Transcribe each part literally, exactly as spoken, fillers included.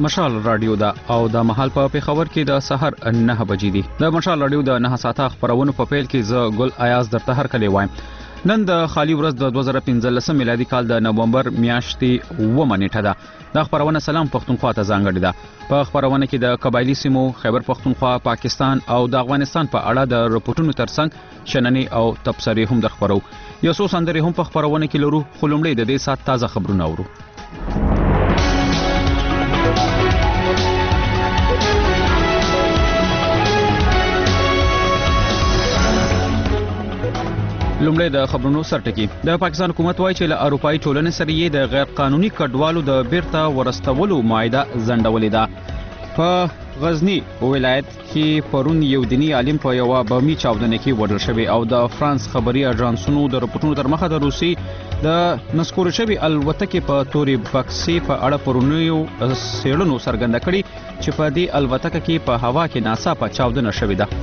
مشال رادیو دا او د مهال په پیښور کې د سحر نه بجې دي. د مشال رادیو د نه ساعته خبرونو په پیل کې ز ګل ایاز درته هر کلی وایم. نن د خالی ورځ د دوه زره پنځلس میلادي کال د نومبر میاشتې اوومه نیټه ده. د خبرونه سلام پښتونخوا ته ځانګړې ده. په خبرونه کې د قبایلی سیمو، خیبر پښتونخوا، پاکستان او د افغانستان په اړه د رپورټونو ترڅنګ شننې او تبصرې هم درخبرو. یو څو سندرې هم په خبرونه کې لرو، خو لومړی د دې سات تازه خبرونه اورو. لومړی د خبرونو سرټکی. د پاکستان حکومت وایي چې له اروپایي ټولنې سره یې د غیر قانوني کډوالو د بیرته ورستولو معاهده ځنډولې ده. په غزنی ولایت کې پرون یو دینی عالم په یوه بمي چاودنه کې وژل شوی او د فرانس خبري اژانسونو د رپورټونو تر مخه د روسي د نسکور شوی الوتکې په توري بکسي په اړه پرونیو سیړنو څرګنده کړي چې په دې الوتکه کې په هوا کې ناڅاپه چاودنه شوې ده.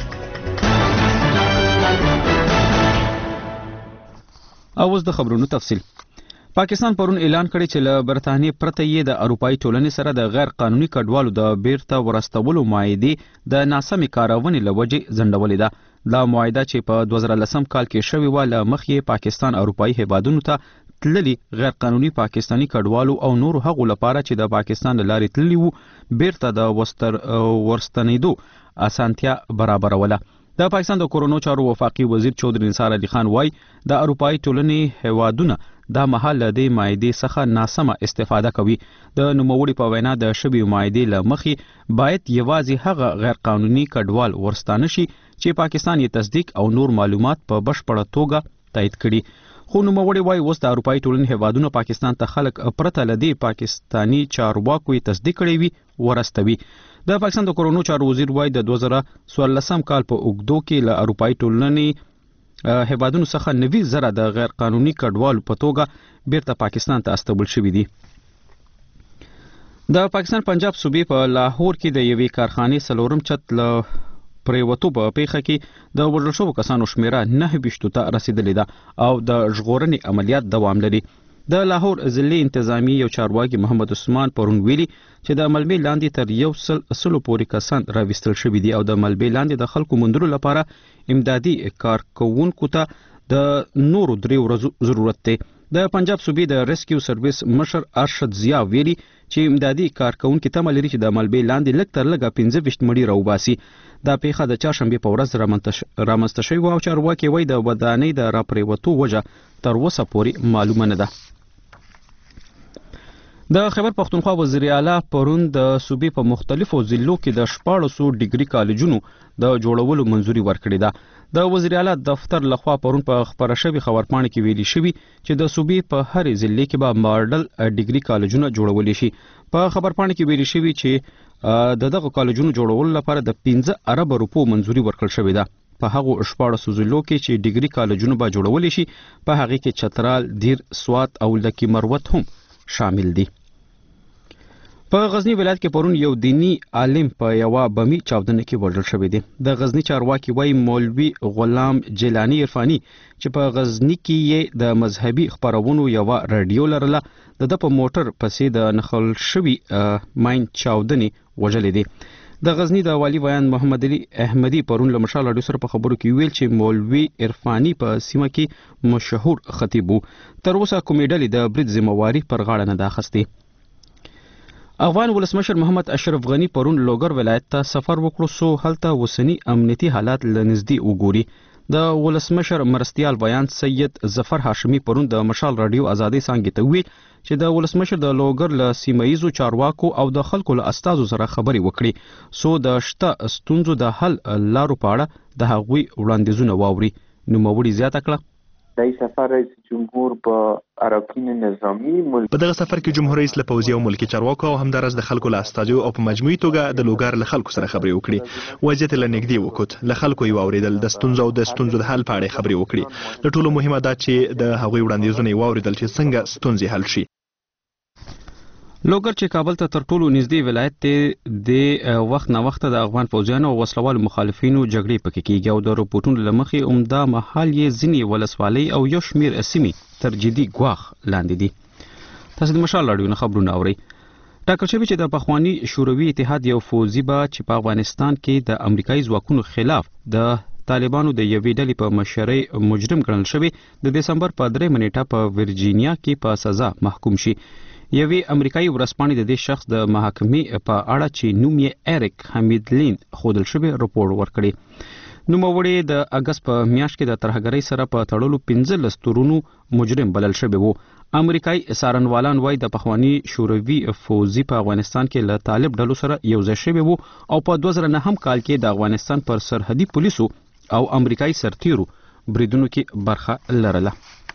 او اوس د خبرونو تفصیل. پاکستان پرون اعلان کړی چې له برتانیې پرته یې د اروپایي ټولنې سره د غیر قانوني کډوالو د بیرته ورستولو معاهدې د ناسمې کارونې له وجې ځنډولې ده. دا معاهده چې په دوه زره لسم کال کې شوې وه، له مخکې پاکستان اروپایي هیوادونو ته تللي غیر قانوني پاکستاني کډوالو او نورو هغو لپاره چې د پاکستان له لارې تللي وو بیرته د ورستنېدو اسانتیا برابروله. د پاکستان د کورونو چارو وفاقي وزیر چودري نثار علي خان وایي د اروپایي ټولنې هیوادونه دا مهال له دې معاهدې څخه ناسمه استفاده کوي. د نوموړي په وینا د شوې معاهدې له مخې باید یوازې هغه غیر قانوني کډوال ورستانه شي چې پاکستان یې تصدیق او نور معلومات په بشپړه توګه تایید کړي. خو نوموړي وایي اوس د اروپایي ټولنې هیوادونه پاکستان ته خلک پرته له دې پاکستاني چارواکو یې تصدیق کړی وي ورستوي. د پاکستان د کورونو چارو وزیر وایي د دوه زره څوارلسم کال په اوږدو کې له اروپایي ټولنې هیوادونو څخه نوي زره د غیر قانوني کډوالو په توګه بیرته پاکستان ته استول شوي دي. د پاکستان پنجاب صوبې په لاهور کې د یوې کارخانې څلورم چت له پریوتو په پیښه کې د وژل شوو کسانو شمیره نهه ویشتو ته رسیدلې ده او د ژغورنې عملیات دوام لري. د لاهور ضلعي انتظامی یو چارواکي محمد عثمان پرون ویلي چې د ملبې لاندې تر یو سل سلو پورې کسان راوستل شوي دي او د ملبې لاندې د خلکو موندلو لپاره امدادي کارکوونکو ته د نورو درې ورځو ضرورت دی. د پنجاب صوبې د ریسکیو سرویس مشر ارشد ضیا ویلي چې امدادي کارکوونکي تمه لري چې د ملبې لاندې لږ تر لږه پنځه ویشت مړي راوباسي. دا پیښه د چهارشنبې په ورځ رامنځته شوې وه او چارواکي وایي د ودانۍ د راپریوتو وجه تر اوسه پورې معلومه نه ده. د خیبر پښتونخوا وزیر اعلی پرون د صوبې په مختلفو ضلعو کې د شپاړسو ډیګري کالجونو د جوړولو منځوري ورکړې ده. د وزیر اعلی دفتر لخوا پرون په خبره شوې خبرپاڼه کې ویلي شوي چې د صوبې په هرې ضلع کې به ماډل ډیګري کالجونه جوړولی شي. په خبرپاڼه کې ویلي شوي چې د دغه کالجونو جوړولو لپاره د پنځه اربه روپو منځوري ورکړل شوې ده. په هغو شپاړسو ضلعو کې چې ډیګري کالجونه به جوړولی شي په هغې کې چترال، دیر، سوات او لکي مروت هم شامل دي. په غزنی ولایت کې پرون یو دینی عالم په یوه بمي چاودنه کې وژل شوی دی. د غزنی چارواکي وایي مولوي غلام جیلانی عرفاني چې په غزنی کې یې د مذهبي خپرونو یوه رادیو لرله د ده په موټر پسې د نښل شوي ماین چاودنې وژلې دي. د غزنی د والي بیان محمد علي احمدي پرون له مشال رادیو سره په خبرو کې ویل چې مولوي عرفاني په سیمه کې مشهور خطیب وو. تر اوسه کومې ډلې د برید ذمهواري پر غاړه نه ده اخیستې. افغان ولسمشر محمد اشرف غنی پرون لوګر ولایت ته سفر وکړو څو هلته اوسني امنیتي حالات له نږدې وګوري. د ولسمشر مرستیال بیان سید ظفر هاشمي پرون د مشال رادیو ازادي څانګې ته ویل چې د ولسمشر د لوګر له سیمه ییزو چارواکو او د خلکو له استازو سره خبرې وکړي څو د شته ستونزو د حل لارو په اړه د هغوی وړاندیزونه واوري. نوموړي زیاته کړه دای سفر رئیس جمهور با اراکین نظامی ملک په دغه سفر کې جمهور رئیس له پوځي او ملکي چارواکو او همدارس د خلکو له استازو او په مجموعي توګه د لوګر له خلکو سره خبرې وکړي. وضعیت له نږدې وکوت، له خلکو یې واورېدل، د ستونزو او د ستونزو د حل په اړه خبرې وکړي. د ټولو مهمه دا چې د هغوی وړاندیزونه یې واورېدل چې څنګه ستونزې حل شي. لوګر چې کابل ته تر ټولو نږدې ولایت دی د وخت نه وخت د افغان فوجیانو او وسلوالو مخالفینو جګړې پکې کیږي او د رپورټونو له مخې عمده مهال یې ځینې ولسوالۍ او یو شمېر سیمې تر جدي ګواښ لاندې دي. تاسو د مشال رادیو نه خبرونه اورئ. ټاکل شوی چې د پخوانی شوروي اتحاد یو فوزي به چې په افغانستان کې د امریکایي ځواکونو خلاف د طالبانو د یوې ډلې په مشرۍ مجرم ګڼل شوی د دسمبر په درې منېټه په ورجینیا کې په سزا محکوم شي. یوې امریکایي ورځپاڼې د دې شخص د محاکمې په اړه چې نوم یې ایریک حمیدلین ښودل شوی رپورټ ورکړی. نوموړی د اګست په میاشت کې د ترهګرۍ سره په تړلو پنځلس تورونو مجرم بلل شوی وو. امریکایي څارنوالان وایي د پخوانی شوروي فوزي په افغانستان کې له طالب ډلو سره یوځای شوی وو او په دوه زره نهم کال کې د افغانستان پر سرحدي پولیسو او امریکایي سرتیرو بریدونو کې برخه لرله.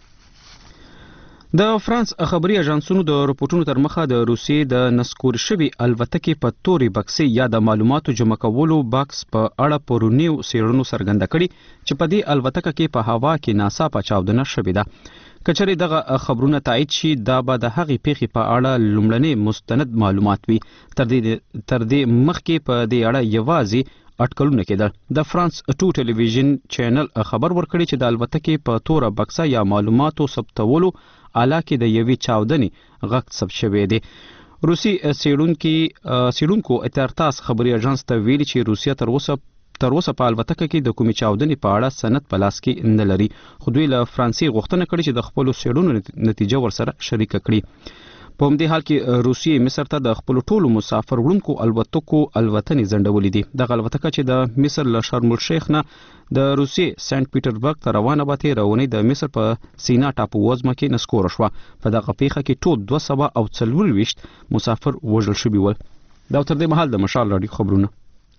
د فرانس خبري اژانسونو د رپورټونو تر مخه د روسیې د نسکور شوي الوتکې په توري بکسې یا د معلوماتو جمع کولو باکس په اړه پرونیو څېړنو څرګنده کړي چې په دې الوتکه کې په هوا کې ناڅاپه چاودنه شوې ده. کچري دغه خبرونه تایید شي دا به د هغې پیښې په اړه لومړنی مستند معلومات وي. تر دې تر دې مخکې په دې اړه یوازې اټکلونه کېدل. د فرانس ټو ټلویزیون چینل خبر ورکړي چې د الوتکې په توره بکسه یا معلوماتو ثبتولو آله کې د یوې چاودنې غږ ثبت شوی دی. روسي څېړونکي څېړونکو اتارتاس خبري اژانس ته ویلي چې روسیه تر اوسه تر اوسه په الوتکه کې د کومې چاودنې په اړه سند په لاس کې نه لري. خو دوی له فرانسې غوښتنه کړې چې د خپلو څېړنو نتیجه ورسره شریکه کړي. په همدې حال کې روسیې مصر ته د خپلو ټولو مسافر وړونکو الوتکو الوتنې ځنډولې دي. دغه الوتکه چې د مصر له شرم الشیخ نه د روسیې سنت پیټرزبرګ ته روانه وه تېره اونۍ د مصر په سینا ټاپو وزمه کې نسکوره شوه. په دغه پیښه کې ټول دوه سوه او څلورویشت مسافر وژل شوي ول. دا تر دې مهال د مشال راډیو خبرونه.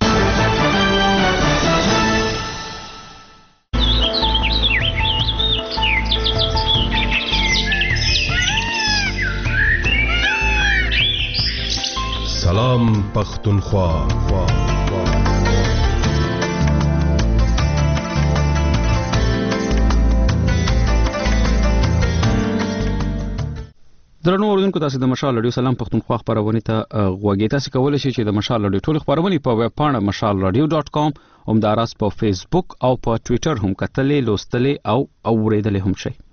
سلام پختونخوا. درنو اوریدونکو تاسو د مشال رادیو سلام پختونخوا خبرونه ته غوږی تاسو کولای شئ چې د مشال رادیو ټول خبرونه په ویب پاڼه مشال رادیو ډاټ کام همداراز په فیسبوک او په ټوئیټر هم کتلې لوستلې او اوریدلې هم شئ.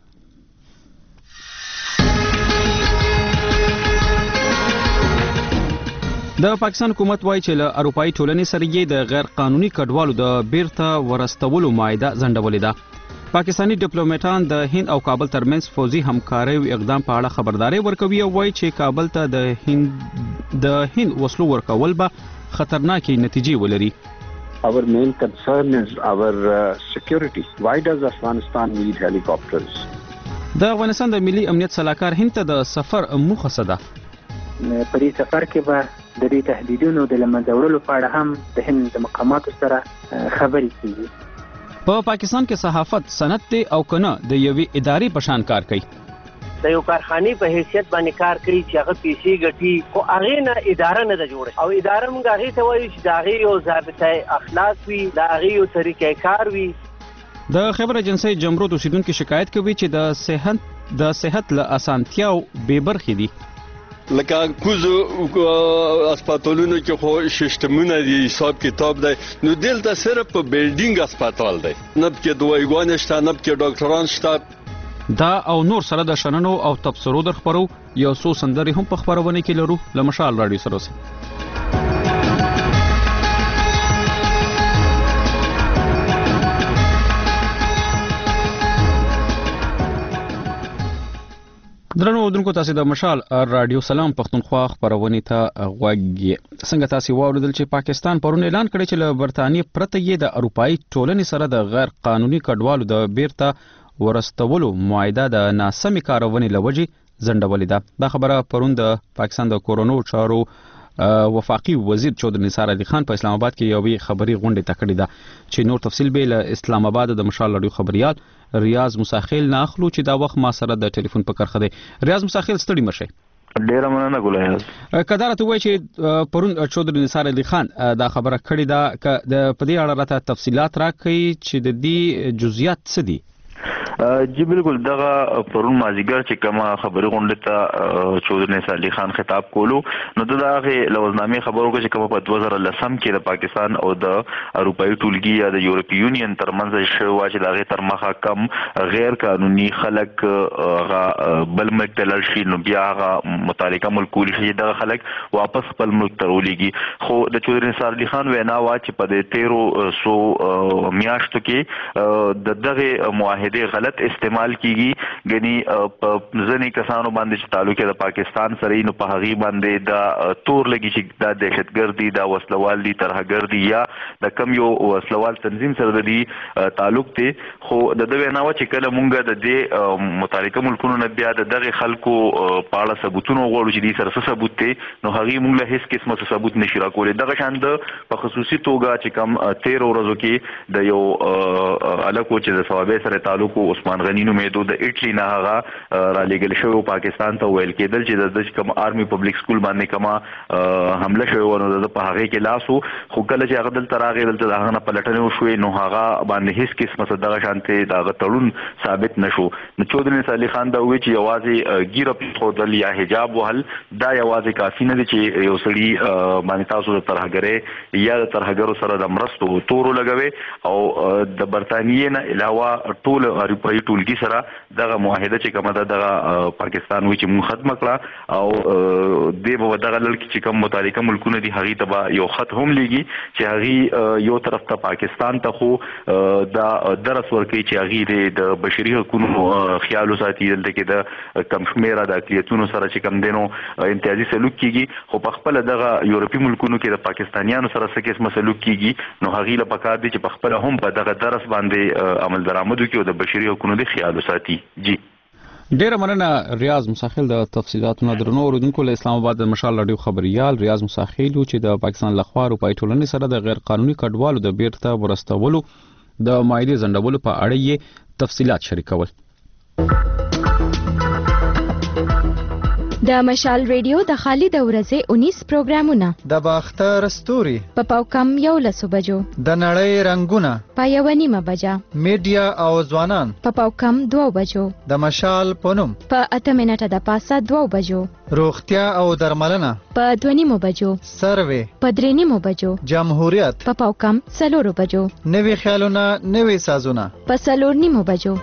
د پاکستان حکومت وایي چې له اروپایي ټولنې سره یې د غیر قانوني کډوالو د بیرته ورستولو معاهده ځنډولې ده. پاکستانی ډیپلوماټان د هند او کابل ترمنځ فوزي همکارۍ اقدام په اړه خبرداري ورکوي او وایي چې کابل ته د هند د هند وسلو ورکول به خطرناکې نتیجې ولري. Our main concern is our uh, security. Why does Afghanistan need helicopters? د افغانستان د ملي امنیت صلاحکار هند ته د سفر موخه څه ده؟ په دې سفر کې به د دې تهدیدونو د لمنځه وړلو په اړه هم د هند د مقاماتو سره خبرې کیږي. په پاکستان کې صحافت سند دی او کنه د یوې ادارې په شان کار کوي. د یو کارخانې په حیثیت باندې کار کوي چې هغه پیسې ګټي خو هغه نه اداره نه ده جوړه او اداره موږ هغه ته وایو چې د هغه یو ضابطه اخلاق وي د هغه یو طریقې کار وي. د خبر ایجنسی جمرود اوسیدونکو شکایت کوي چې د صحت د صحت له اسانتیاو بې برخې دي. لکه کوزو اسپیټالونو کې خو سیستمونه دي حساب کتاب دی نو دلته صرف په بیلډینګ اسپیټال دی نه کې دوایګان شته نه کې ډاکټران شته. دا او نور سره د شننو او تبصرو در خبرو یو څو سندري هم په خبرونه کې لرو. لمشال رادیو سره اوسئ. درنو اوریدونکو تاسو د مشال رادیو سلام پختونخوا خبرونه ته غوږی. څنګه تاسو واوریدل چې پاکستان پرون اعلان کړی چې له برتانیې پرته یې د اروپایي ټولنې سره د غیر قانوني کډوالو د بیرته ورستولو معاهده د ناسمې کارونې لوجې ځنډولې ده. دا خبره پرون د پاکستان د کورونو چارو وفاقي وزیر چودري نثار علي خان په اسلام آباد کې یوې خبري غونډه تکړه ده چې نور تفصیل به له اسلام آباد د مشال رادیو خبريال ریاض مساخیل ناخلو چې دا وخت ما سره د ټلیفون په کرخه دی. ریاض مساخیل ستړي مشه. ډیره مننه ګولای. کدار ته وای چې پرون چودري نثار علي خان دا خبره کړې ده د په دې اړه راته تفصيلات راکړي چې د دې جزئیات څه دي. جی بالکل دغه پرون مازیګر چې کومه خبري غونډه ته چودري نثار علي خان خطاب کولو نو دغه لوزنامې خبرو کې چې کومه په دوه زره لسم کې د پاکستان او د اروپאי ټولګي یا د یورپی یونین ترمنځ شو چې دغه تر مخه کم غیر قانوني خلک بل ملک ته لاړ شي نو بیا هغه متعلقه ملکول شي دغه خلک واپس خپل ملک ته ولېږي خو د چودري نثار علي خان وینا وا چې په دې تیرو سو میاشتو کې د دغه معاهده غلط استعمال کیږي غني په ځنی کسانو باندې چې تعلق د پاکستان سره نو په هغه باندې دا تور لګي چې دا دهشتګردي دا وسلوال دي ترهګردي یا د کم یو وسلوال تنظیم سره د دې تعلق دی خو د دوی ناوه چې کله مونږ د دې متعلقه ملکونو نه بیا د دغه خلکو په اړه ثبوتونه غواړو چې دې سره ثبوت دی نو هغه مونږ له هیڅ قسمه ثبوت نشي راکولای دغه شان د په خصوصي توګه چې کم تیرو ورځو کې د یو الکو چې د ثوابه سره تعلق عثمان غنی نو مېدو د اټلی نه هغه را لېږل شو پاکستان ته ویل کېدل چې د کوم آرمي پبلک سکول باندې کما حمله شوی ونه د په هغه کې لاسو خو کله چې هغه دلته راغی دلته هغه نه پلټنه وشوي نو هغه باندې هیڅ قسمه دغه شانته دغه تړون ثابت نشو نو چودري نثار علي خان دا وی چې یوازې ګیره په خودل یا حجاب وهل دا یوازې کافي نه دي چې یو سړي باندې تاسو د ترهګرې یا د ترهګرو سره د مرستو تورو لګوي او د برتانیې نه علاوه ټول اروپאי ټولګي سره دغه معاهده چې کومه ده دغه پاکستان وی چې مون ختم کړه او د به دغه لړ چې کوم متعلقه ملکونه دي هغه ته یو خط هم لګي چې هغه یو طرف ته پاکستان ته خو دا درس ورکړي چې هغه د بشري حقوقو خیال ساتي دلته کې د کم شمیره د اقلیتونو سره چې کم دینو امتیازي سلوک کیږي خو په خپل دغه یورپی ملکونو کې د پاکستانیانو سره څه قسمه سلوک کیږي نو هغه له پکار دي چې په خپل هم په دغه درس باندې عمل درآمد وکړي او د بشري حقوقو د خیال ساتي جی ډیره مننه ریاض مساخیل د تفصیلاتونو درنو اوریدونکو له اسلام آباد د مشال رادیو خبريال ریاض مساخیل چې د پاکستان لخوا اروپאי ټولنې سره د غیر قانوني کډوالو د بیرته ورستولو د مایلې زندولو په اړه یې تفصیلات شریکول د مشال ریډیو د خالد ورځې انیس پروګرامونه د باختر ستوري په پاوکم یو لسو بجو د نړۍ رنگونه په یو نیمه بجه میډیا او ځوانان په پاوکم دوه بجو د مشال پونم په اته منټه د پاسه دوه بجو روغتیا او درملنه په دوه نیمه بجو سروې په درې نیمه بجو جمهوریت په پاوکم څلور بجو نوي خیالونه نوي سازونه په څلور نیمه بجو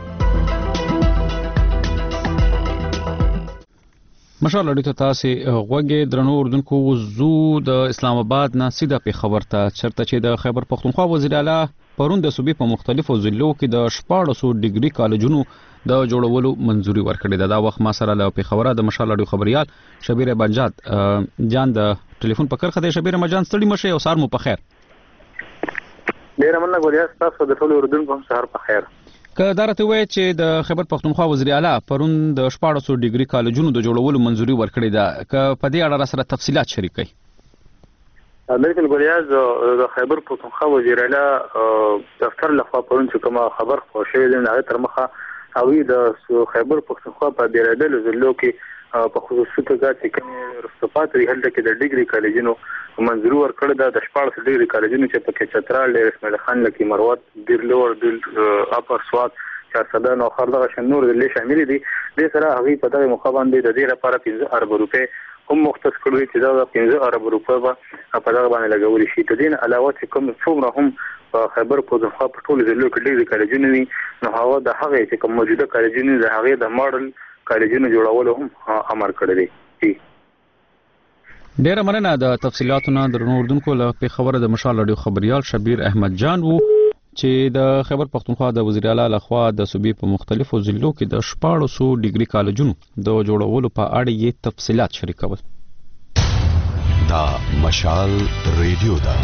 مشال اړیته تاسو غوږی درنو اردوونکو زو د اسلام آباد نه سیده په خبر ته چرته چې د خیبر پختونخوا وزیر اعلی پرون د صوبې په مختلفو ضلعو کې د شپږ سوه ډیګري کالجونو د جوړولو منځوري ورکړې ده دا وخت ما سره له په خبره د مشال اړیو خبريال شبیر بنجات جان د ټلیفون په کرخه د شبیر مجان ستړي مشه او سار مو په خیر ډیر مننه ګوریا تاسو د ټول اردوونکو سره په خیر که دا راته وایي چې د خیبر پختونخوا وزیر اعلی پرون د شپږ سوه ډیګري کالجونو د جوړولو منځوري ورکړې ده که په دې اړه سره تفصيلات شریک کړئ بالکل ګوریاز د خیبر پختونخوا وزیر اعلی دفتر لخوا پرون چې کومه خبر خو شوې ده هغه تر مخه اوی د خیبر پختونخوا په بیرادل ضلعو کې په خصوصي توګه چې کوم رسوبات لري هلته کې د ډیګري کالجونو منځوري ورکړه ده د شپږ سوه ډیګري کالجونو چې په کې چترال ډیر اسماعیل خان لکی مروت ډیرلور ډیل اپر سواد چارسده نو خر دغه شنور د لې شامل دي د سره هغه په دغه مخ باندې د دې لپاره پنځه ارب روپے هم مختص کړی چې دا پنځه ارب روپے په دغه باندې لګول شي د دې علاوه چې کوم څومره هم په خیبر پختونخوا په ټول ضلعو کې ډیګري کالجونه وي نو هغه د هغه چې کوم موجوده کالجونه د هغه د ماډل کالجونه جوړولو هم امر کړی دی ډیره مننه د تفصیلاتونو درنو اردوونکو له په خبره د مشال رادیو خبريال شبیر احمد جان وو چې د خیبر پختونخوا د وزیر اعلی لخوا د صوبې په مختلفو ضلعو کې د شپږ سوه ډیګري کالجونو د جوړولو په اړه یې تفصیلات شریکول دا مشال ریډیو دا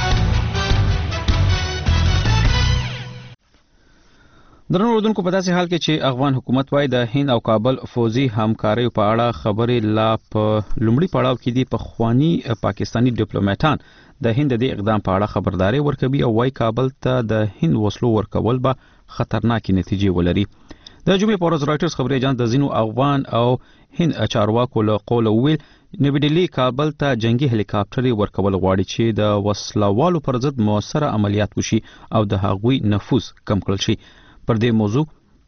درنو اردوونکو په داسې حال کې چې افغان حکومت وايي د هند او کابل فوزي همکارۍ په اړه خبرې لا په لومړي پړاو کې دي په خواني پاکستانی ډیپلوماټان د هند د اقدام په اړه خبرداري ورکوي او وايي کابل ته د هند وسلو ورکول به خطرناکې نتیجې ولري د جمعې په ورځ رائټرز خبري اجانس د ځینو افغان او هند چارواکو له قوله ویل نوی ډیلی کابل ته جنگي هلیکاپټر ورکول غواړي چې د وسلوالو پر ضد موثره عملیات وشي او د هغوی نفوذ کم کړل شي پر دې موضوع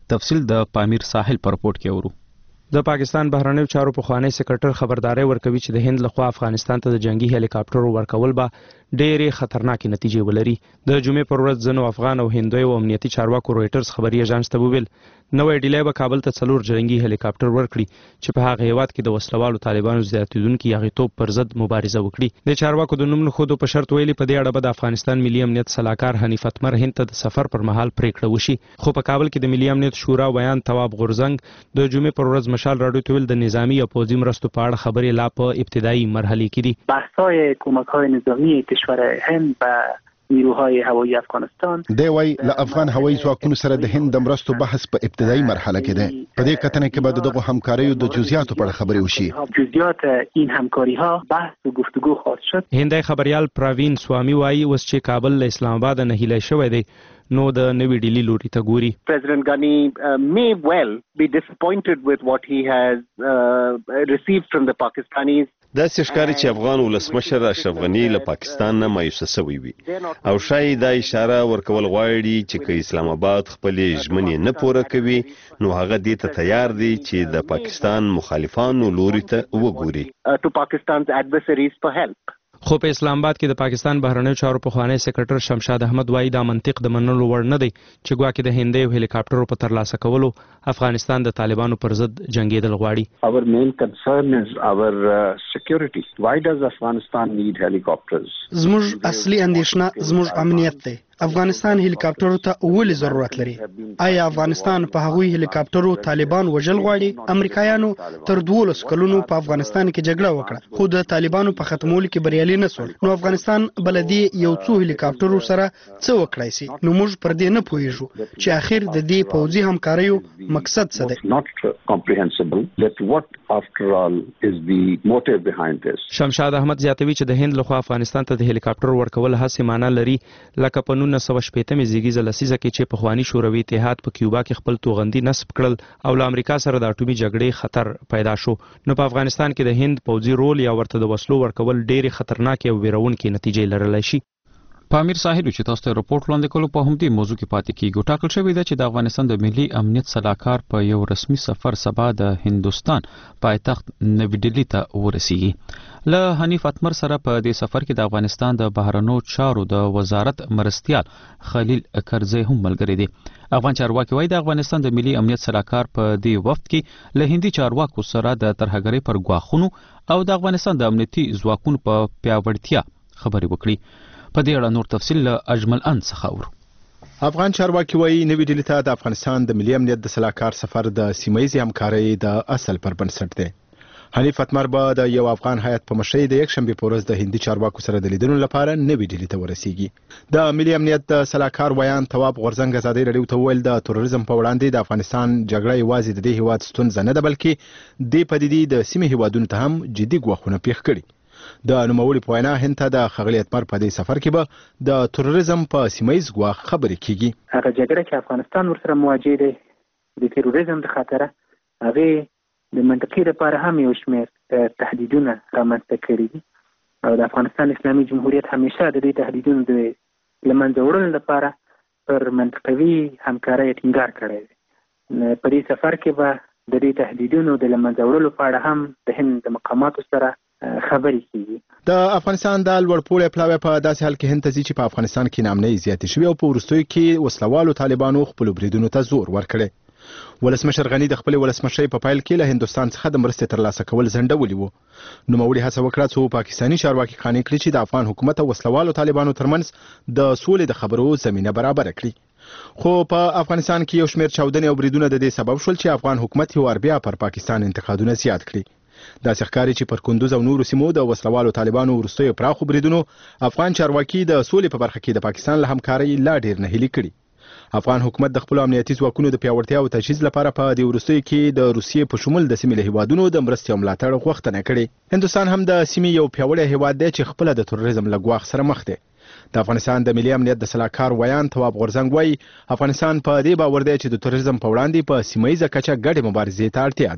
تفصیل د پامیر ساحل پر رپورټ کې اورو. د پاکستان بهرنیو چارو پخوانی سکرټر خبرداري ورکوي چې د هند لخوا افغانستان ته د جنگي هلیکاپټرو ورکول به ډېرې خطرناکې نتیجې ولري. د جمعې پر ورځ ځینو افغان او هندوی او امنیتي چارواکو رویټرز خبري اژانس ته وویل نوې ډیلی به کابل ته څلور جنگي هلیکاپټر ورکړي چې په هغه هیواد کې د وسلوالو طالبانو زیاتېدونکي هغېتوب پر ضد مبارزه وکړي. د چارواکو د نوم نښودو په شرط ویلي په دې اړه به د افغانستان ملي امنیت سلاکار حنیف اتمر هند ته د سفر پر مهال پریکړه وشي. خو په کابل کې د ملي امنیت شورا ویان تواب غورزنګ د جمعې پر ورځ مشال راډیو ته ویل د نظامی او پوځي مرستو په اړه خبرې لا په ابتدایي مرحله کې دي. بحث‌های کمک‌های نظامی کشور هند به نیروهای هوایی افغانستان دی وای له افغان هوایی ځواکونو سره د هند د مرستو بحث په ابتدایي مرحله کې دی. په دې کتنه کې به دغه همکاریو د جزئیاتو په اړه خبرې وشي. جزئیات این همکاری‌ها بحث و گفتگو خواهد شد. هندای خبريال پراوین سوامی وایي اوس چې کابل له اسلام آباد نه هیله شوی دی نو د نوې ډیلی لوري ته ګوري. President Ghani uh, may well be disappointed with what he has uh, received from the Pakistanis. دا ښکاري چې افغان ولسمشر اشرف غنی له پاکستان نه مایوسه شوی وي او شاید دا اشاره ورکول غواړي چې که اسلام آباد خپلې ژمنې نه پوره کوي نو هغه دې ته تیار دی چې د پاکستان مخالفانو لوري ته وګوري. uh, to Pakistan's adversaries for help. خو په اسلام آباد کې د پاکستان بهرنیو چارو پخوانی سکرټر شمشاد احمد وایي دا منطق د منلو وړ نه دی چې ګواکې د هندي او هلیکاپټرو په ترلاسه کولو افغانستان د طالبانو پر ضد جنگیدل غواړي. Our main concern is our uh, security. Why does Afghanistan need helicopters? زموږ اصلي اندېښنه زموږ امنیت دی. افغانستان هلیکاپټرو ته ولې ضرورت لري؟ آیا افغانستان په هغوی هلیکاپټرو طالبان وژل غواړي؟ امریکایانو تر دولس کلونو په افغانستان کې جګړه وکړه خو د طالبانو په ختمولو کې بریالي نه شول. نو افغانستان بلدي یو څو هلیکاپټرو سره څه وکړای شي؟ نو موږ پر دې نه پوهیږو چې اخر د دې پوځي همکاریو مقصد څه دی. Not comprehensible that what after all is the motive behind this. شمشاد احمد زیاتوي چې د هند لخوا افغانستان ته د هلیکاپټر ورکول هڅه معنی لري لکه په نولس سوه شپېته زیږیزه لسیزه کې چې پخوانی شوروي اتحاد په کیوبا کې خپل توغندي نصب کړل او له امریکا سره د اټومي جګړې خطر پیدا شو. نو په افغانستان کې د هند پوځي رول یا ورته د وسلو ورکول ډېرې خطرناکې او ویرونکې نتیجې لرلی شي. پامیر ساحل چې تاسو ته رپورټ وړاندې کولو په همدې موضوع کې پاتې کیږو. ټاکل شوی دی چې د افغانستان د ملي امنیت سلاکار په یو رسمي سفر سبا د هندوستان پایتخت نوی ډیلی ته ورسیږي. له حنیف اتمر سره په دې سفر کې د افغانستان د بهرنیو چارو د وزارت مرستیال خلیل کرزی هم ملګری دی. افغان چارواکي وایي د افغانستان د ملي امنیت سلاکار په دې وخت کې له هندي چارواکو سره د ترهګرۍ پر غواخونو او د افغانستان د امنیتي ځواکونو په پیاوړتیا خبرې وکړي. په دې اړه نور تفصیل له اجمل ان څخه اورو. افغان چارواکي وایي نوی ډیلی ته د افغانستان د ملي امنیت د سلاکار سفر د سیمه‌یزې همکارۍ د اصل پر بنسټ دی. حنیف اتمر به د یو افغان هیئت په مشرۍ د یکشنبې په ورځ د هندي چارواکو سره د لیدنو لپاره نوی ډیلی ته ورسیږي. د ملي امنیت د سلاکار ویان تواب غورزنګ ازادي راډیو ته وویل د تروریزم په وړاندې د افغانستان جګړه یوازې د دې هیواد ستونزه نه ده بلکې دې پدیدې د سیمې هیوادونو ته هم جدي ګواښونه پیښ کړي. د نوموړي په وینا هند ته د ښاغلي اتمر په دې سفر کې به د تروریزم په سیمه‌ییز ګواښ خبرې کیږي. هغه جګړه چې افغانستان ورسره مواجه دی د تروریزم د خطره هغه د منطقې لپاره هم یو شمېر تهدیدونه رامنځته کړي دي او د افغانستان اسلامي جمهوریت همیشه د دې تهدیدونو د له منځه وړلو لپاره پر منطقوي همکارۍ ټینګار کړی دی. په دې سفر کې به د دې تهدیدونو د له منځه وړلو په اړه هم د هند د مقاماتو سره خبرې کیږي. د افغانستان د لوړپوړي پلاوی په داسې حال کې هند ته ځي چې په افغانستان کې نامنۍ زیاتې شوې او په وروستیو کې وسلوالو طالبانو خپلو بریدونو ته زور ورکړی. ولسمشر غنی د خپلې ولسمشۍ په پیل کې له هندوستان څخه د مرستې ترلاسه کول ځنډولي وو. نوموړي هڅه وکړه څو پاکستاني چارواکي قانع کړي چې د افغان حکومت او وسلوالو طالبانو ترمنځ د سولې د خبرو زمینه برابر کړي. خو په افغانستان کې یو شمېر چاودنې او بریدونه د دې سبب شول چې افغان حکومت یو وار بیا پر پاکستان انتقادونه زیات کړي. داسې ښکاري چې پر کندوز او نورو سیمو د وسلوالو طالبانو وروستیو پراخو بریدونو افغان چارواکي د سولې په برخه کې د پاکستان له همکارۍ لا ډېر نهیلي کړي. افغان حکومت د خپلو امنیتي ځواکونو د پیاوړتیا او تجهیز لپاره په دې وروستیو کې د روسیې په شمول د سیمې له هیوادونو د مرستې او ملاتړ غوښتنه کړې. هندوستان هم د سیمې یو پیاوړی هیواد دی چې خپله د تروریزم له ګواښ سره مخ دی. د افغانستان د ملي امنیت د سلاکار ویان تواب غورزنګ وایي افغانستان په دې باور دی چې د تروریزم په وړاندې په سیمه‌ییزه کچه ګډې مبارزې ته اړتیا ده.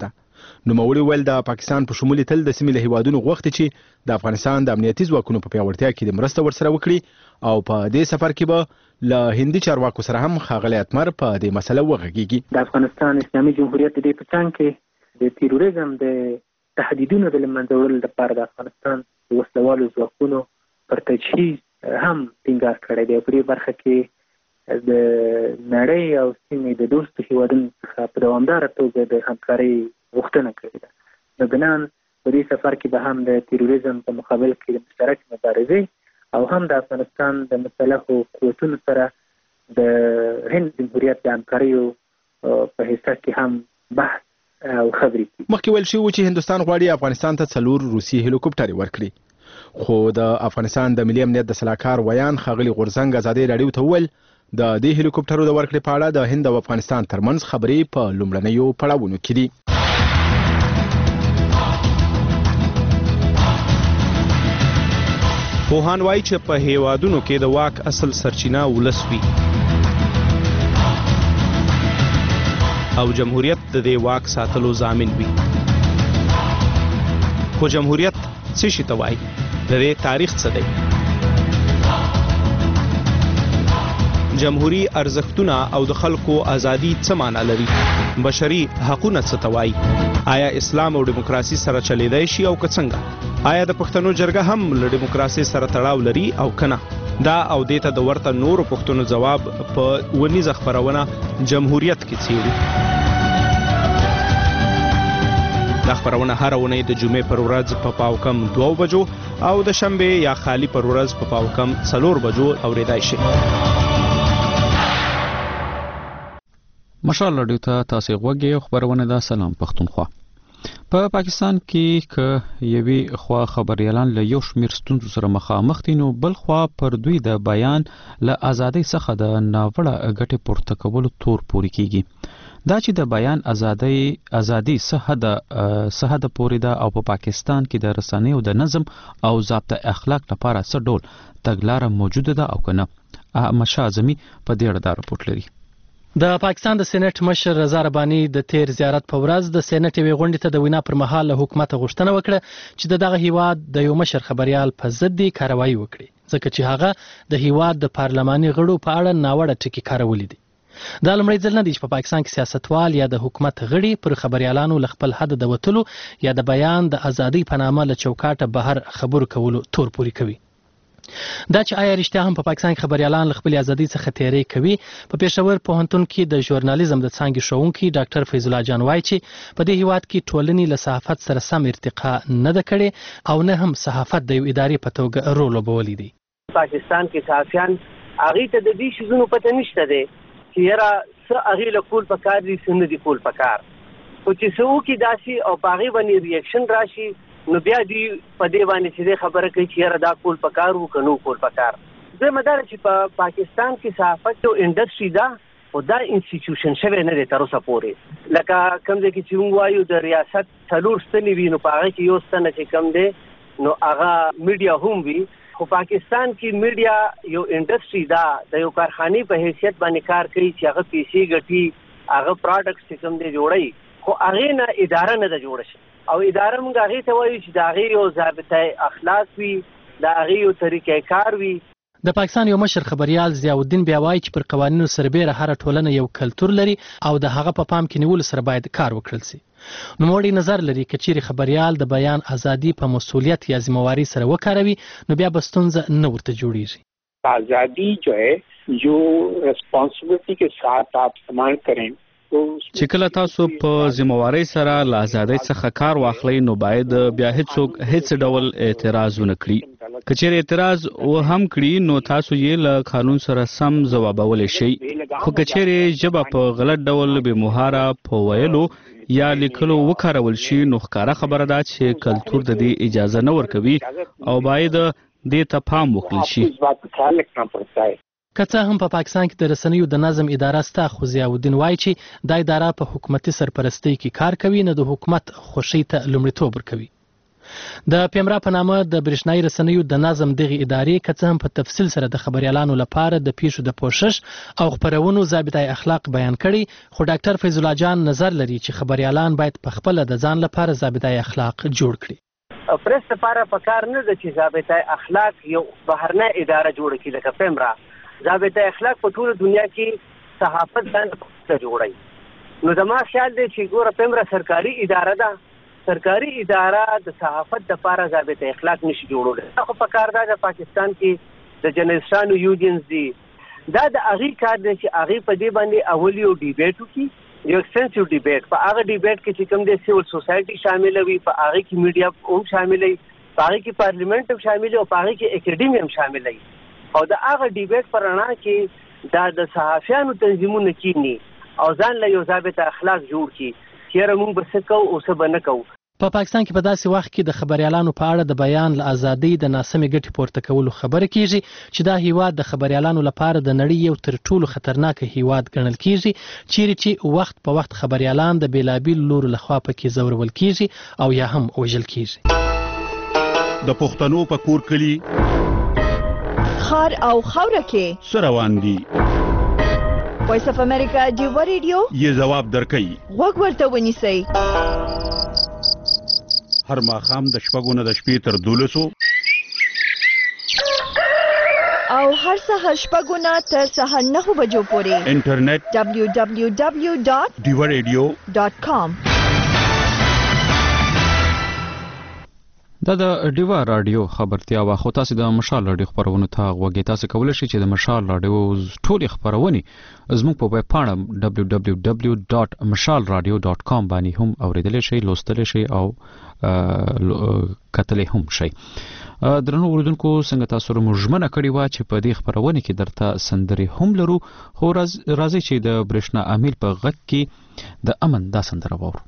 نوموړي ویل د پاکستان په شمول تل د سیمې له هیوادونو غوښتي چې د افغانستان د امنیتي ځواکونو په پیاوړتیا کې د مرسته ورسره وکړي او په دې سفر کې به له هندي چارواکو سره هم ښاغلی اتمر په دې مسله وغږیږي. د افغانستان اسلامي جمهوریت د دې په څنګ کې د تیروریزم د تهدیدونو د له منځه وړلو لپاره د افغانستان د وسلوالو ځواکونو پر تجهیز هم ټینګار کړی دی. په دې برخه کې د نړۍ او سیمې د دوستو هیوادونو څخه په دوامداره توګه د همکارۍ غوښتنه کړې ده. نو بنان په دې سفر کې به هم د تیروریزم په مقابل کې د مشترک مبارزې او هم د افغانستان د مسلحو قوتونو سره د هند جمهوریت د همکاریو په حصه کې هم بحث او خبرې کوي. مخکې ویل شوي چې هندوستان غواړي افغانستان ته څلور روسي هلیکوپټرې ورکړي، خو د افغانستان د ملي امنیت د سلاکار ویان ښاغلي غورځنګ ازادي راډیو ته وویل د دې هلیکوپټرو د ورکړې په اړه د هند او افغانستان ترمنځ خبرې په لومړنیو پړاوونو کې دي. پوهان وایي چې په هیوادونو کې د واک اصل سرچینه ولس وي او جمهوریت د دې واک ساتلو ضامن وي. خو جمهوریت څه شي ته وایي؟ د دې تاریخ څه دی؟ جمهوری ارزښتونه او د خلکو ازادي څه معنا لري؟ بشري حقوقونه څه ته وایي؟ آیا اسلام او دیموکراسي سره چلیدای شي او که څنګه؟ آیا د پښتنو جرګه هم له دیموکراسي سره تړاو لري او کنه؟ دا او دیته د ورته نورو پښتنو جواب په ونیزه خبرونه جمهوریت کې څیړو. دا خبرونه هر ونې د جمعې پر ورځ په پاو کم دوه بجو او د شنبه یا خالی پر ورځ په پاو کم څلور بجو اوریدای شي. مشال رادیو ته تاسو غوږی خبرونه دا سلام پښتونخوا. په پاکستان کې ک یوي خوا خبريالان له یو شمیر ستونزو سره مخامخ دي، نو بل خوا پر دوی د بیان له ازادۍ څخه د ناوړه ګټې پورته کولو تور پوري کیږي. دا چې د بیان ازادۍ ازادي صحه د صحه د پوري ده او په پاکستان کې د رسنیو د نظم او ضابطه اخلاق لپاره څه ډول تګلارې موجوده ده او کنه. احمد شاه اعظمي په دې اړه دا رپورټ لري. د پاکستان د سېنات مشر رضا رباني د تیر زیارت په ورځ د سېنات وی غونډې ته د وینا پر مهال له حکومت غوښتنه وکړه چې دغه هیواد د یو مشر خبريال په ضد دی کاروایی وکړي، ځکه چې هغه د هیواد د پارلماني غړو په اړه ناوړه ټکي کارولې دي. دا لمړی ځل نه دی چې په پاکستان کې سیاستوال یا د حکومت غړي پر خبريالانو ل خپل حد د وتلو یا د بیان د ازادۍ په نامه له چوکاټه بهر خبرو کولو تور پوري کوي. دا چې آیا رښتیا هم په پاکستان کې خبريالان له خپل ازادۍ څخه تیری کوي؟ په پېښور پوهنتون کې د ژورنالیزم د څانګې ښوونکي ډاکټر فیض الله جان وایي چې په دې هیواد کې ټولنې له صحافت سره سم ارتقا نه ده کړې او نه هم صحافت د یو ادارې په توګه رول لوبولی دی. پاکستان کې صحافیان هغه ته د دې شیزونو پته نشته دی چې یاره څه هغه له کول پکار دي څه نه دي کول پکار، خو چې څه وکړي داسې او په هغې باندې ریاکشن راشي نو بیا دی په دې باندې چې خبره کوي چې یاره دا کول پکار وو که نو کول پکار. دویمه دا چې په پاکستان کې صحافت یو انډسټري ده او دا انسټیټیوشن شوی نه دی تر اوسه پورې. لکه کوم ځای کې چې موږ وایو د ریاست څلور ستنې وي نو په هغه کې یو ستنه چې کوم دی نو هغه میډیا هم وي، خو پاکستان کې میډیا یو انډسټري ده د یو کارخانې په حیثیت باندې کار کوي چې هغه پیسې ګټي، هغه پروډکټس چې کوم دی جوړوي، خو هغې نه اداره نه ده جوړه شي او اداره موږ هغې ته وایو چې د هغې یو ضابطه اخلاق وي، د هغې یو طریقې کار وي. د پاکستان یو مشر خبريال ضیاءالدین بیا وایي چې پر قوانینو سربیره هر ټولنه یو کلتور لري او د هغه په پام کې نیولو سره باید کار وکړل شي. نوموړی نظر لري که چیرې خبريال د بیان ازادي په مسؤلیت یا ذمہواری سره وکاروي نو بیا به ستونزه نه ورته جوړیږي. आजादी जो है जो रिस्पांसिबिलिटी के साथ आप इस्तेमाल करें چې کله تاسو په ذمہواری سره له ازادۍ څخه کار واخلئ نو باید بیا هیڅوک هیڅ ډول اعتراض ونه کړي. که چیرې اعتراض و هم کړي نو تاسو یې له قانون سره سم ځوابولی شئ، خو که چیرې ژبه په غلط ډول بې مهاره په ویلو یا لیکلو وکارول شي نو ښکاره خبره ده چې کلتور د دې اجازه نه ورکوي او باید دې ته پام وکړل شي. که څه هم په پاکستان کې د رسنیو د نظم اداره سته، خو ضیاءالدین وایي چې دا اداره په حکومتي سرپرستۍ کې کار کوي، نه د حکومت خوښۍ ته لومړیتوب ورکوي. د پیمرا په نامه د برېښنایي رسنیو د نظم دغه ادارې که څه هم په تفصیل سره د خبريالانو لپاره د پیښو د پوښښ او خبرونو ضابطه اخلاق بیان کړي، خو ډاکټر فیض الله جان نظر لري چې خبريالان باید په خپل د ځان لپاره ضابطه اخلاق جوړ کړي. پریس لپاره پکار نه ده چې ضابطه اخلاق یو بهرنه اداره جوړه کړي لکه پیمرا. ضابطه اخلاق په ټول دنیا کې صحافت باندې جوړي. نو زما خیال دی چې ګوره پیمرا سرکاري اداره ده، سرکاري اداره د صحافت لپاره ضابطه اخلاق نشي جوړولی. خو په کار دا د پاکستان کې د جرنالستانو یونینز دي، دا د هغې کار دی چې هغې په دې باندې اول یو ډیبیټ وکړي، یو ایکسټنسیو ډیبیټ. په هغه ډیبیټ کې چې کوم دی سیول سوسایټي شامله وي، په هغې کې میډیا هم شامله وي، په هغې کې پارلیمنټ هم شامل وي او په هغې کې اکیډمي هم شامله وي. او د هغه ډیبیټ په رڼا کې دا د صحافیانو تنظیمونه کینی او ځان له یو ضابطه اخلاق جوړ کړي چې یاره موږ به څه کوو او څه به نه کوو. په پاکستان کې په داسې وخت کې د خبريالانو په اړه د بیان له ازادۍ د ناسمې ګټې پورته کولو خبره کیږي چې دا هیواد د خبريالانو لپاره د نړۍ یو تر ټولو خطرناک هیواد ګڼل کیږي، چیرې چې وخت په وخت خبريالان د بیلابیل لورو لخوا پکې ځورول کیږي او یا هم وژل کیږي. د پښتنو په کور کلی خار او خوره کې سروان دي. وایس اف امریکا ډیو ریډیو یې جواب درکړي، وګ ورته ونیسئ. هر ماښام د شپږو نه د شپې تر دولسو او هر سهار شپږو نه تر سهار نهو بجو پورې انټرنیټ دبلیو دبلیو دبلیو ډاټ ډیو ریډیو ډاټ کام. دا د ډیوا رادیو خبرتیا وا، خو تاسو د مشال رادیو خبرونه ته غوږی تاسو کولای شئ چې د مشال رادیو ټولې خبرونه زموږ په ویب پاڼه دبلیو دبلیو دبلیو ډاټ مشال رادیو ډاټ کام باندې هم اوریدلی شئ، لوستلی شئ او کتلی هم شئ. درنو اوریدونکو څنګه تاسو سره مجمنه کړې وه چې په دې خبرونه کې درته سندرې هم لرو، خو راځئ چې د برېښنا امیل په غږ کې د امن دا سندره واورو.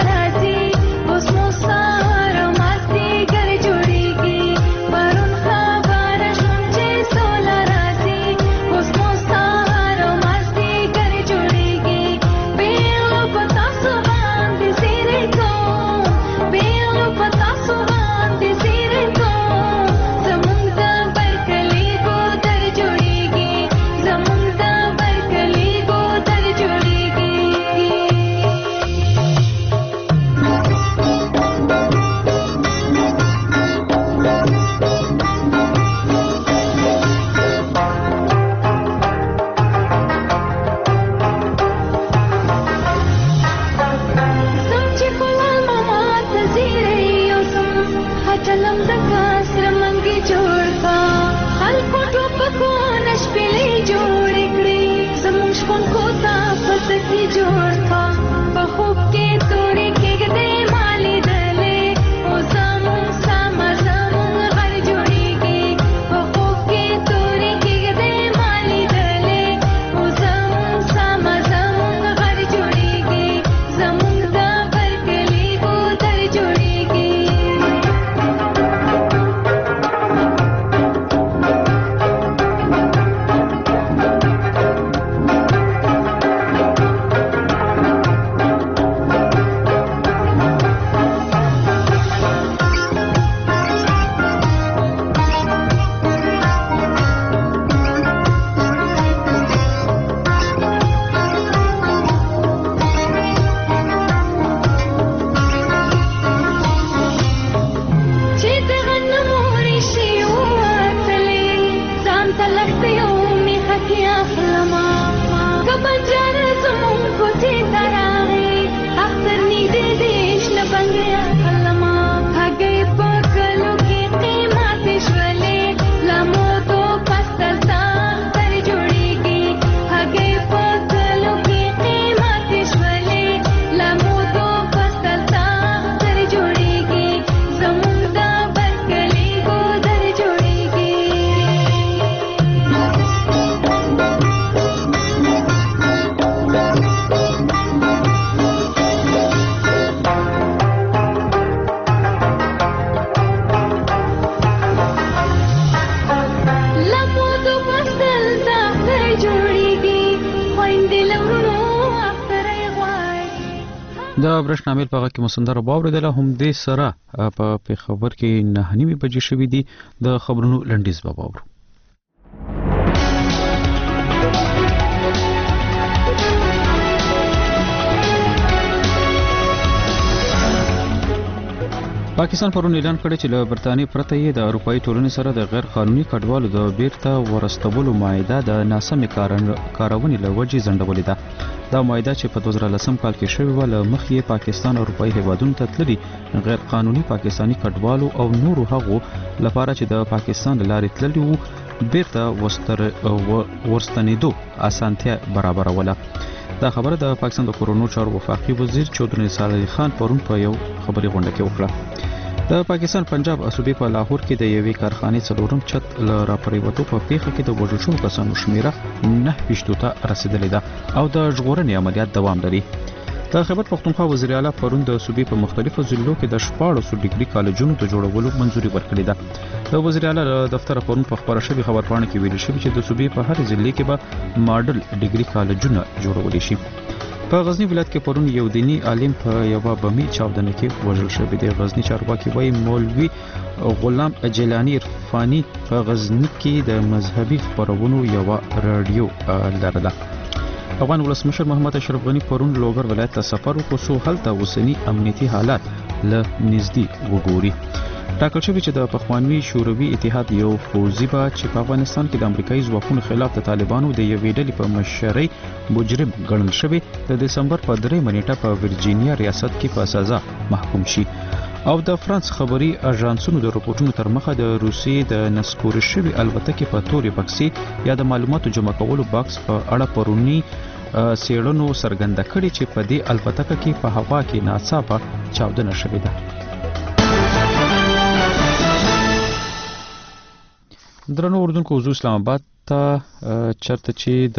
Barun د برښنامل په غږ کې مسندره باوریدله هم دې سره په پیښور کې نه نیمه بجې شوې دي د خبرونو لنډیز به باور پاکستان پرون اعلان کړی چې له برتانیې پرته یې د اروپایي ټولنې سره د غیر قانوني کډوالو د بیرته ورستولو معاهده د ناسمې کارونې له وجې ځنډولې ده. دا معاهده چې په دوه زره لسم کال کې شوې وه له مخې یې پاکستان اروپایي هیوادونو ته تللي غیر قانوني پاکستاني کډوالو او نورو هغو لپاره چې د پاکستان له لارې تللي وو بیرته ورستنېدو اسانتیا برابروله. دا خبره د پاکستان د کورونو چارو وفاقي وزیر چودھری نثار علي خان پرون په یو خبري غونډه کې وکړه. د پاکستان پنجاب صوبې په لاهور کې د یوې کارخانې څلورم چت له راپریوتو په پیښه کې د وژل شوو کسانو شمیره نه پیښتو ته رسیدلې ده او د ژغورنې عملیات دوام لري. د خیبر پختونخوا وزیر اعلی پرون د صوبې په مختلفو ضلعو کې د شپاړسو ډیګري کالجونو د جوړولو منځوري ورکړې ده. د وزیر اعلی له دفتر پرون په خبره شوې خبرپاڼه کې ویل شوی چې د صوبې په هر ضلع کې به ماډل ډیګري کالجونه جوړول شي. په غزنی ولایت کې پرون یو دینی عالم په یو بمي چاودنه کې وژل شوی دی. غزنی چارواکي وایي مولوي غلام جیلانی عرفانی په غزنی کې د مذهبي خبرونو یو رادیو لرله. افغان ولسمشر محمد اشرف غنی پرون لوګر ولایت ته سفر وکړ څو هلته اوسنی امنیتي حالات له نږدې وګوري. ټاکل شوی چې د پخوانوي شوروي اتحاد یو فوزي به چې په افغانستان کې د امریکایي ځواکونو خلاف د طالبانو د یوې ډلې په مشرۍ مجرم ګڼل شوی د دسمبر په درېیمه نیټه په ورجینیا ریاست کې په سزا محکوم شي. او د فرانس خبري اژانسونو د رپورټونو تر مخه د روسیې د نسکورې شوي الوتکې په تورې بکسې یا د معلوماتو جمع کولو باکس په اړه پرونی څېړنو څرګنده کړې چې په دې الوتکه کې په هوا کې ناڅاپه چاودنه شوې ده. درنو اردوونکو حضور اسلام آباد ته چرته چې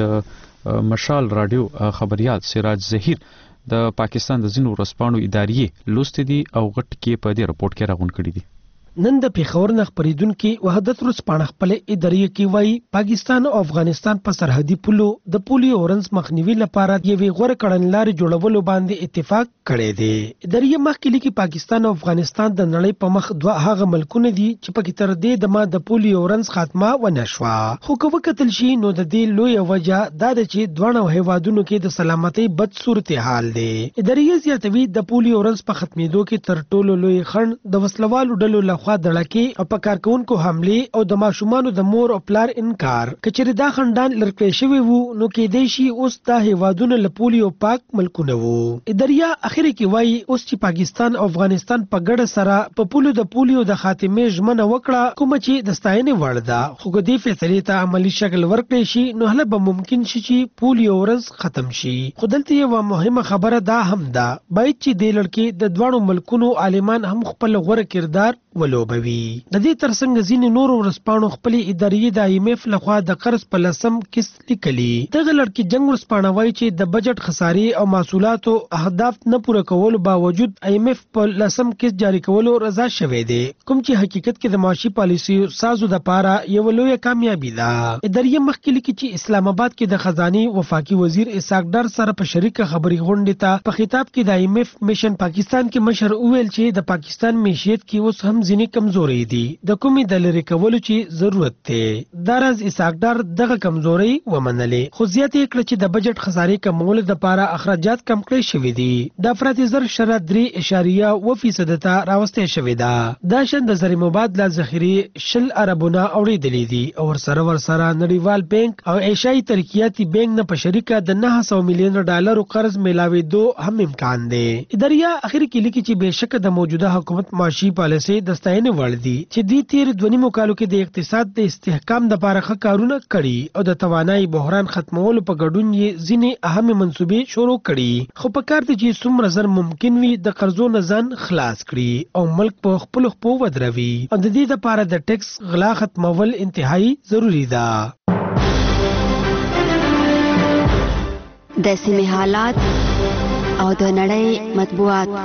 د مشال رادیو خبريال سراج ظهیر د پاکستان د ځینو ورځپاڼو ادارې لوستې دي او غټ کې په دې رپورت کې راغون کړي دي. نن د پیښور نه خبرېدونکو وحدت ورځپاڼه خپل ادارې کې وایي پاکستان او افغانستان په سرحدي پولو د پولیو اورنس مخنیوي لپاره یوې غوړه کړنلارې جوړولو باندې اتفاق کړی دی. ادارې مخکې لیکي پاکستان او افغانستان د نړۍ په مخ دوه هغه ملکونه دي چې پکې تر دې دمه د پولیو اورنس خاتمه ونه شوه. خو که وکتل شي نو د دې لویه وجه دا ده چې دواړو هیوادونو کې د سلامتۍ بد صورتحال دی. ادارې زیاتوي د پولیو اورنس په ختمېدو کې تر ټولو لوی خنډ د وسلوالو ډلو له خوا دړکې او په کارکونکو حملې او د ماشومانو د مور او پلار انکار. کچېرې دا خنډان لرې کړی شوي وو نو کېدای شي اوس دا هیوادونه له پولیو پاک ملکونه وو. ادارې اخر کې وایي اوس چې پاکستان او افغانستان په ګډه سره په پولو د پولیو د خاتمې ژمنه وکړه کومه چې د ستاینې وړ ده. خو که دې فیصلې ته عملي شکل ورکړی شي نو هله به ممکن شي چې پولیو ورځ ختم شي. خو دلته یوه مهمه خبره دا هم ده باید چې دې لړکې د دواړو ملکونو عالمان هم خپل غوره کردار ولوبوي. د دې ترڅنګ ځینې نورو ورځپاڼو خپلې ادارې د آی ایم ایف لخوا د قرض په لسم قسط لیکلي. دغه لړکې جنګ ورځپاڼه وایي چې د بجټ خسارې او محصولاتو اهداف نه پوره کولو باوجود آی ایم ایف په لسم قسط جاری کولو رضا شوی دی کوم چې حقیقت کې د معاشي پالیسي سازو د پاره یو لویه کامیابی ده. ادارې مخکې لیکي چې اسلام آباد کې د خزاني وفاقي وزیر اسحاق ډار سره په شریکه خبري غونډه ته په خطاب کې د آی ایم ایف میشن پاکستان کې مشر وویل چې د پاکستان معیشت کې اوس هم ځینې کمزوري دي د کومې د لرې کولو چې ضرورت دی. دا راز اسحاق ډار دغه کمزوري ومنلې خو زیات یې کړه چې د بجټ خسارې کمولو لپاره اخراجات کم کړی شوي دي. د افراطي زر شرح درې اشاریه اوه فیصد ته راوستې شوې ده. دا شان د زر مبادله ذخیرې شل اربونه اوریدلې دي او ورسره ورسره نړیوال بانک او ایشیایي ترقیاتي بانک نه په شریکه د نه سوه میلیون ډالرو قرض میلاوېدو هم امکان دی. ادارې اخر کې لیکي چې بهشکه د موجوده حکومت معاشي پالیسي د ستاینې وړ دي چې دوی تیر دوه نیمو کالو کې د اقتصاد د استحکام لپاره ښه کارونه کړي او د توانایي بحران ختمولو په ګډون یې ځینې اهمې منصوبې شروع کړي. خو په کار دی چې څومره زر ممکن وي د قرضو نه ځان خلاص کړي او ملک په خپلو خپو ودروي او د دې لپاره د ټیکس غلا ختمول انتهایی ضروری ده. د سیمې حالات او د نړۍ مطبوعات.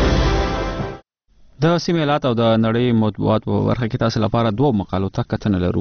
د سیمې حالات او د نړۍ مطبوعات په برخه کې تاسو لپاره دوه مقالو ته کتنه لرو.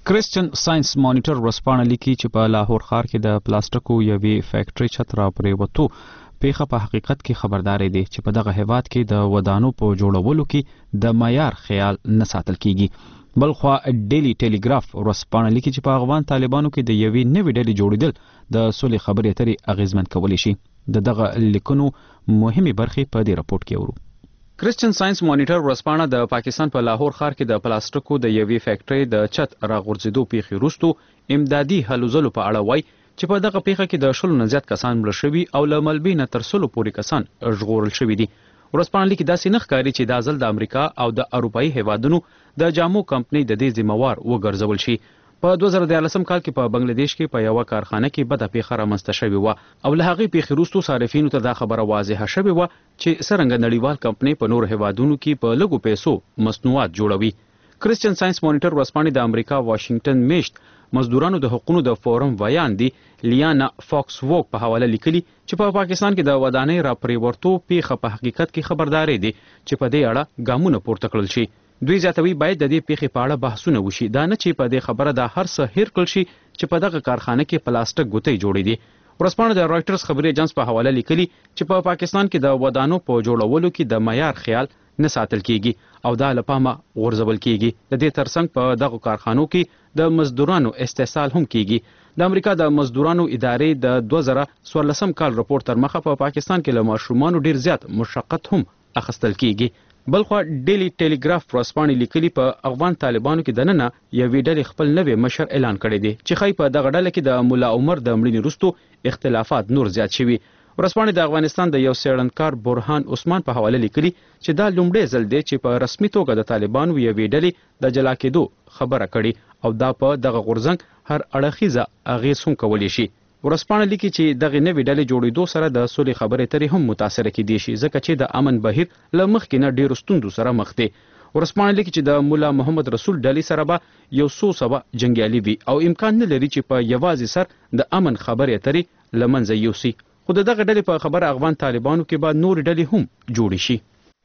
کرسچن ساينس مانیټر ورسپانه لیکي چې په لاهور ښار کې د پلاستیکو یوې فیکټري چت را پریوتو پیښه په حقیقت کې خبرداري دی چې په دغه هیواد کې د ودانو په جوړولو کې د معیار خیال نه ساتل کیږي. بلخوا ډیلی ټیلیګراف ورسپانه لیکي چې په افغان طالبانو کې د یوې نوې ډلې جوړیدل د سولې خبرې اترې اغیزمن کولی شي. د دغه لیکونو مهمه برخې په دې راپورټ کې ورو. کرسچن ساينس مانیټر ورسپانه د پاکستان په لاهور ښار کې د پلاستیکو د یوې فیکټري د چت راغورځېدو پیښې وروسته امدادي هلو ځلو په اړه وایي چې په دغه پیښه کې د شلو نه زیات کسان مړه شوي او له ملبې نه تر سلو پورې کسان ژغورل شوي دي. ورسپانه لیکي داسې نه ښکاري چې دا ځل د امریکا او د اروپایي هیوادونو د جامو کمپنۍ د دې ذمہوار وګرځول شي. په دوه زره دیارلسم کال کې په بنگلاديش کې په یوه کارخانه کې بده پیښه رامنځته شوې وه او له هغې پیښې وروسته صارفینو ته دا خبره واضحه شوې وه چې څرنګه نړیوال کمپنۍ په نورو هیوادونو کې په لږو پیسو مصنوعات جوړوي. کرسچن ساينس مانیټر ورسپانه د امریکا واشنگټن میشت مزدورانو د حقوقو د فورم ویاندې لیانا فاکس ووک په حواله لیکلي چې په پاکستان کې د ودانۍ را پریورتو پیښه په حقیقت کې خبرداري دي چې په دې اړه ګامونه پورته کړل شي. دوی زیاتوي باید د دې پیښې په اړه بحثونه وشي، دا نه چې په دې خبره دا هر څه هیر کړل شي چې په دغه کارخانه کې پلاستیک ګوتې جوړې دي. ورسپانه د رایټرز خبري ایجنس په حواله لیکلي چې په پاکستان کې د ودانو په جوړولو کې د معیار خیال نه ساتل کیږي او دا لپاره غورځول کیږي. د دې ترڅنګ په دغه کارخانو کې د مزدورانو استحصال هم کیږي. د امریکا د مزدورانو ادارې د دوه زره څوارلسم کال راپور تر مخه په پاکستان کې له ماشومانو ډیر زیات مشقت هم اخیستل کیږي. بلخوا ډیلی ټیلیګراف ورسپانه لیکلي په افغان طالبانو کې دننه یوې ډلې خپل نوې مشر اعلان کړی دی چې خی په دغه ډله کې د مولا عمر د مړینې وروسته اختلافات نور زیات شوي. ورسپانه د افغانستان د یو څېړنکار برهان عثمان په حواله لیکلي چې دا لومړی ځل دی چې په رسمي توګه د طالبانو یوې ډلې د جلا کېدو خبره کړي او دا په دغه غورځنګ هر اړخیزه اغېز هم کولی شي. ورسپانه لیکي چې دغه نوې ډلې جوړېدو سره د سولې خبرې اترې هم متاثره کېدی شي ځکه چې د امن بهیر له مخکې نه ډېرو ستونزو سره مخ دی. ورسپانه لیکي چې د مولا محمد رسول ډلې سره به یو څو سوه جنګیالي وي او امکان نه لري چې په یوازې سر د امن خبرې اترې له منځه یوسي. خو د دغه ډلې په خبره افغان طالبانو کې به نور ډلې هم جوړې شي.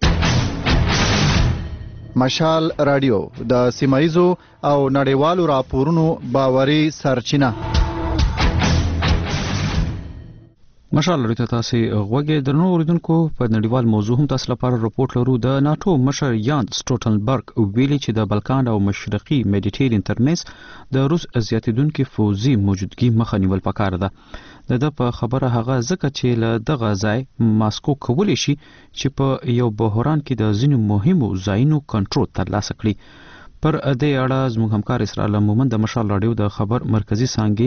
مشال رادیو د سیمایزو او نړیوالو راپورونو باوري سرچینه. مشال لري ته تاسو غوږی درنو اوریدونکو په نړیوال موضوع هم تاسو لپاره راپورټ لرو. د ناتو مشر یان سټولټنبرګ ویلي چې د بلکان او مشرقي میډیټرین ترمنځ د روس ازیاتیدونکو فوزي موجودګي مخه نیول پکار ده. د د په خبره هغه ځکه چې له دغه ځای ماسکو کولی شي چې په یو بحران کې د ځینو مهمو ځایونو کنټرول ترلاسه کړي. پر دې اړه زموږ همکار اسرائیل مومن د مشال رادیو د خبر مرکزی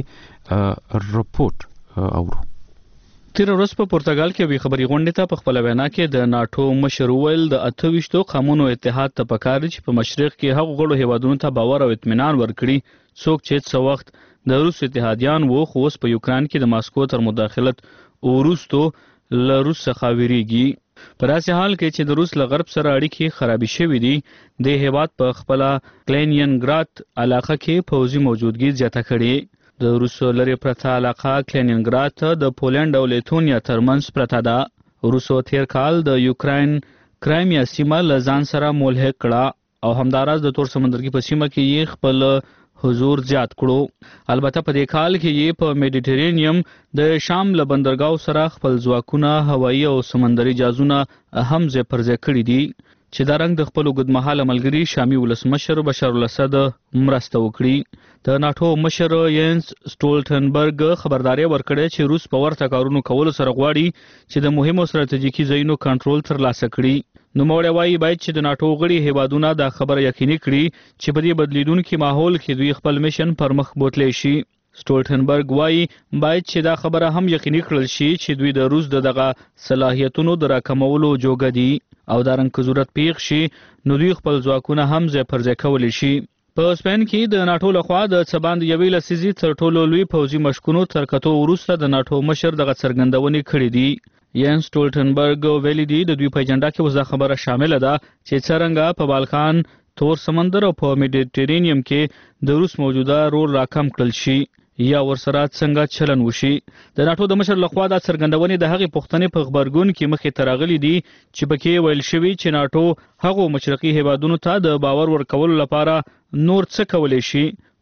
څانګې راپورټ اورو. تیر ورځ په پرتګال کې وی خبري غونډه ته په خپل وینا کې د ناتو مشر ویل د اته ویشتو قومونو اتحاد ته پکار چې په مشرق کې هغو غړو هیوادونو ته باور او اطمینان ورکړي څوک چې څو وخت د روس اتحادیان وو خو اوس په یوکران کې د ماسکو تر مداخلت ورستو له روس څخه ویریږي. په داسې حال کې چې د روس له غرب سره اړیکې خرابې شوې دي د هیواد په خپل کلینینګراد علاقه کې پوځي موجودګي زیاته کړې. د روس لري پرته علاقه کلینینګراد ته د پولند او لیتونیا ترمنځ پرته ده. روسو تیر کال د یوکرين کرایمیا سیمه له ځان سره ملحق کړه او همداراز د تور سمندرګي په سیمه کې یې خپل حضور زیات کړو. البته په دې کال کې یې په میډیټرینیم د شام له بندرګاو سره خپل ځواکونه هوایي او سمندري جازونه هم ځای پر ځای کړي دي چې دا رنګ د خپل اوږدمهاله ملګري شامي ولسمشر بشار الاسد مرسته وکړي. د ناتو مشر ینس سټولټنبرګ خبرداري ورکړه چې روس په ورته کارونو کولو سره غواړي چې د مهمو ستراتیژیکي ځایونو کنټرول ترلاسه کړي. نو موږ وایي باید چې د ناتو غړي هیوادونه دا خبره یقیني کړي چې په دې بدلیدونکو ماحول کې دوی خپل میشن پر مخ بوتلی شي. سټولټنبرګ وایي باید چې دا خبره هم یقیني کړل شي چې دوی د روس دغه صلاحیتونو د راکمولو جوګه دي او دا رنګ که ضرورت پیښ شي نو دوی خپل ځواکونه هم ځای پر ځای کولی شي. په سپین کې د ناتو لخوا د څباند یوې لسیزې تر ټولو لوی پوځي مشکونو تر کتو وروسته د ناتو مشر دغه څرګندونې کړې دي. ینس سټولټنبرګ ویلي دي د دوی په اجنډا کې اوس دا خبره شامله ده چې څرنګه په بالکان، تور سمندر او په میډیټرینیم کې د روس موجوده رول راکم کړل شي یا ورسره څنګه چلن وشي. د ناتو د مشر لخوا دا څرګندونې د هغې پوښتنې په خبرګون کې مخې ته راغلي دي چې پکې ویل شوي چې ناتو هغو مشرقي هیوادونو ته د باور ورکولو لپاره نور څه کولی شي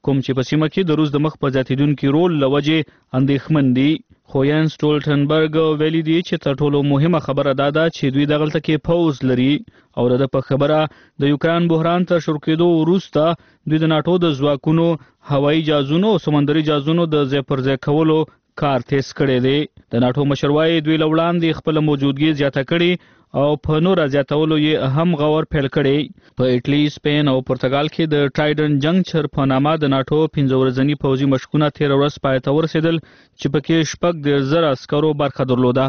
کوم چې په سیمه کې د روس د مخ په زیاتیدونکي رول لوجې اندېښمن دي. خو یان سټولټنبرګ ویلي دی چې تر ټولو مهمه خبره دا ده چې دوی دغلته کې پوز لري او د په خبره د یوکران بحران تر شروع کېدو وروسته دوی د ناټو د ځواکونو هوایي جهازونو او سمندري جهازونو د ځای پر ځای کولو کار تیز کړی دی. د ناټو مشر وایي دوی له وړاندې خپله موجودګي زیاته کړې او په نور زیاتولو یې هم غور پیل کړی. په ایټلی، سپین او پرتګال کې د ټرایډن جنکچر په نامه د ناټو پنځه ورځني پوځي مشقونه تېره ورځ پای ته ورسېدل چې پکې شپږ دېرش زره عسکرو برخه درلوده.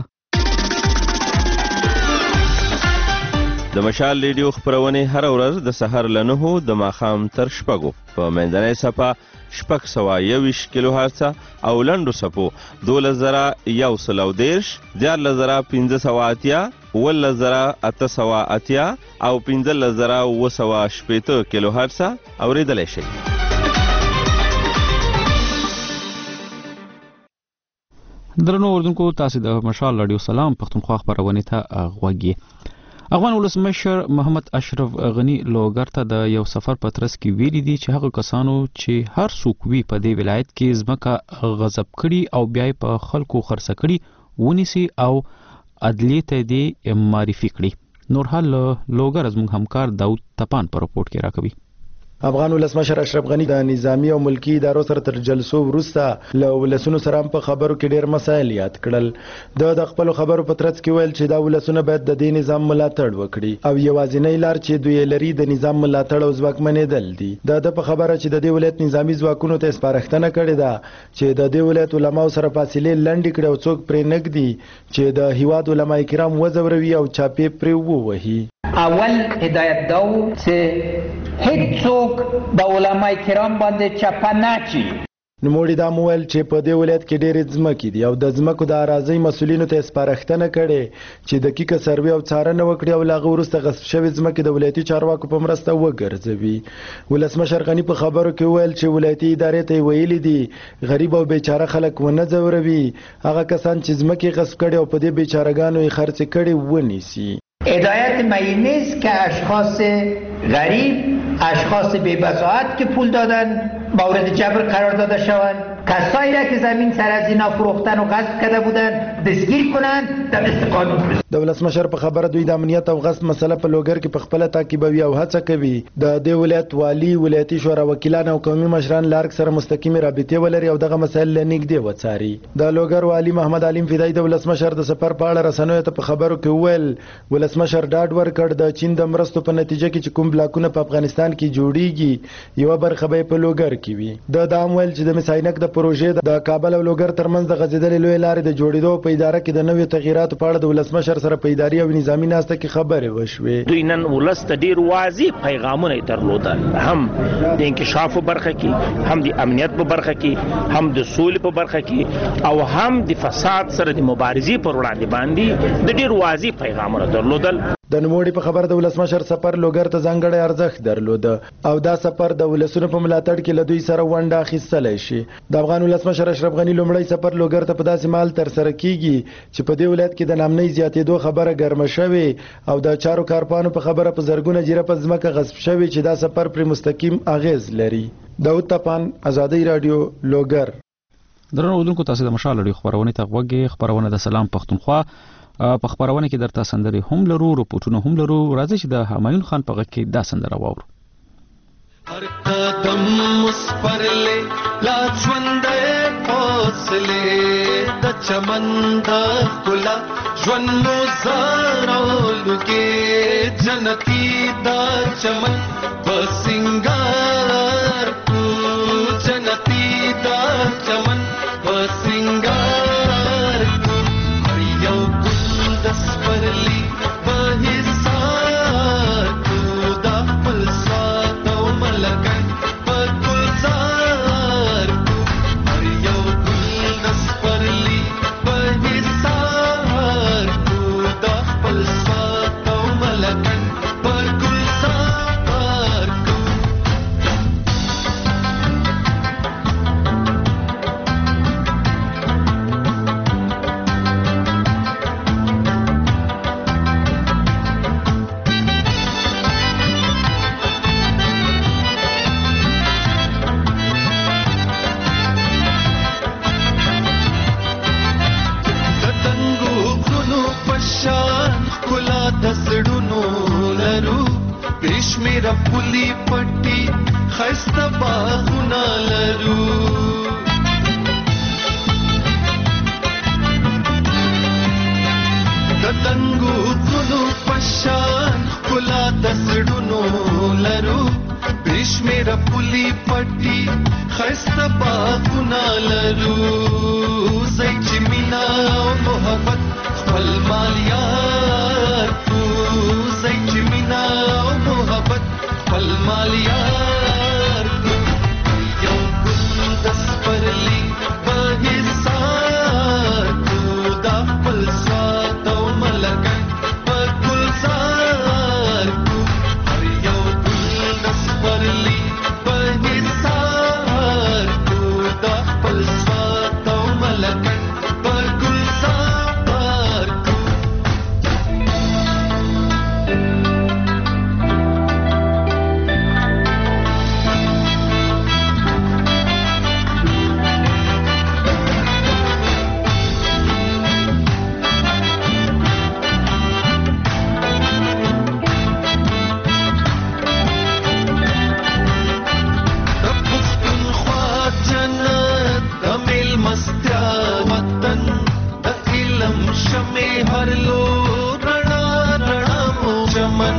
د مشال ریډیو خپرونې هر ورځ د سحر له نهو د ماښام تر شپږو په منځنۍ څپه شپږ سوه یوویشت کیلو هرڅه او لنډو څپو دولس زره یو سل او دېرش، دیارلس زره پنځه سوه اتیا، اوولس زره اته سوه اتیا او پنځلس زره اوه سوه شپېته کیلو هرڅه اورېدلی شئ. درنو اردوونکو، تاسو د مشال رادیو سلام پښتونخوا خپرونې ته غوږ یې. افغان ولسمشر محمد اشرف غنی لوګر ته د یو سفر په ترڅ کې ویلي دي چې هغه کسانو چې هر څوک وي په دې ولایت کې ځمکه غصب کړي او بیا په خلکو خرڅ کړي ونیسي او عدلیې ته دې معرفي کړي. نور حال لوګر زموږ همکار داود تپان په رپورټ کې راکوي. افغان ولسمشر اشرف غنی د نظامی او ملکی ادارو سره تر جلسو وروسته له ولسونو سره په خبرو کې ډېر مسایل یاد کړل. د د خپل خبرو په ترڅ کې ویل چې دا ولسونه باید د دې نظام ملاتړ وکړي او یوازینی لار چې دوی لري د نظام ملاتړ او ځواکمنېدل دي. د د په خبره چې د دې ولایت نظامی ځواکونو ته سپارښتنه کړې ده چې د دې ولایت علماو سره فاصلې لنډې کړي او څوک پرې نږدي چې د هیواد علما کرام وځوروي او چاپې پرې ووهي. اول هدایت داو چې هیڅ څوک د علماء کرام باندې چپه نچي. نوموړي دا مویل چې په دې ولایت کې ډېرې ځمکې دي او د ځمکو د اراضۍ مسؤلینو ته سپارښتنه کړې چې دقیقه سروې او څارنه وکړي او له هغه وروسته غصب شوې ځمکې د ولایتي چارواکو په مرسته وګرځوي. ولسمشر غني په خبرو کې ویل چې ولایتي ادارې ته یې ویلي دي غریب او بیچاره خلک ونه ځوروي، هغه کسان چې ځمکې غصب کړي او په دې بیچارهګانو یې خرڅ کړي ونیسي. هدایت معنی نیست که اشخاص غریب، اشخاص بی‌بساطت که پول دادن مورد جبر قرار داده شوند، کسایی را که زمین سر از اینا فروختن و غصب کرده بودن دستگیر کنند در استقامت برسند. د ولسمشر په خبره دوی د امنیت او غصب مسله په لوګر کې په خپل تعقیبوي او هڅه کوي د دې ولایت والی، ولایتي شورا وکیلان او قومي مشران لارک سره مستقیمه رابطه ولري او دغه مسایل لنګدي وڅاري. د لوګر والی محمد علیم فدای د ولسمشر د سفر په اړه رسنیو ته په خبرو کې ویل ولسمشر ډاډ ورکړ د چین د مرستو په نتیجه کې چې کوم بلاکونه په افغانستان کې جوړیږي یو برخه به په لوګر کې وي. د دام ویل چې د مساینک د پروژې د کابل او لوګر ترمنځ د غځېدلې لوی لارې د جوړېدو په اداره کې د نویو تغییراتو په اړه د ولسمشر سره په اداري او نظامی ناسته کې خبرې وشوې. دوی نن ولس ته ډېر واضح پیغامونه درلودل، هم د انکشاف په برخه کې، هم د امنیت په برخه کې، هم د سولې په برخه کې او هم د فساد سره د مبارزې پر وړاندې باندې د ډېر واضح پیغامونه درلودل. د نوموړي په خبر د ولسمشر سفر لوګر ته ځانګړی ارزښت درلود او دا سفر د ولسونو په ملاتړ کې له دوی سره ونډه اخیستلی شي. د افغان ولسمشر اشرف غني لومړی سفر لوګر ته په داسې مهال ترسره کیږي چې په دې ولایت کې د نامنۍ زیاتېدو خبره ګرمه شوې او د چارو کارپانو په خبره په زرګونه جیره په ځمکه غصب شوې چې دا سفر پرې مستقیم اغیز لري. داود تپان، ازادي رادیو، لوګر. درنو اردوونکو، تاسو د مشال رادیو خبرونه ته غوږی. خبرونه د سلام پښتونخوا په خبرونه کې درته سندري هم لرو، رپورټونه هم لرو. راځي چې د همایون خان په غږ کې دا سندره واورو. هر قدم مسپرلې لا ژوندې فاصله د چمن د ښکلا ژوند مو زارولو کې جنتي د چمن په سنگار کو جنتي د چمن په سنگار کو یو ګل د سپرلې په حصار کو د خپل سات او ملګری په ګلزار کو هر یو ګل د سپرلې په حصار کو د خپل سات او ملګری په ګلزار کو پشان کلا دسړونو لرو بشمیر پولی پټي خسته باغونه لرو دتنګو ګلو پشان کلا دسړونو لرو بشمیر پولی پټي خسته باغونه لرو زای چې مینا او محبت خپل مالیار کو زای چې مینا او محبت خپل مالیار کو یو ګل د سپرلی په حصار کو دا خپل سواد او ملګری په ګلزار کو هر یو ګل د سپرلی په حصار کو دا خپل سواد او ملګری په ګلزار کو हर लो रणा रणा मो चमन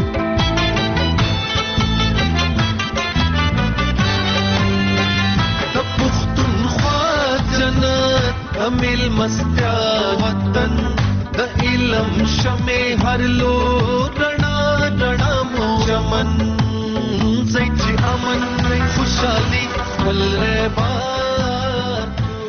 د پښتونخوا جنت امیل مستیا وطن د علم شمه هر لو रणा रणा مو چمن زای چې امن خوشالي ول ربار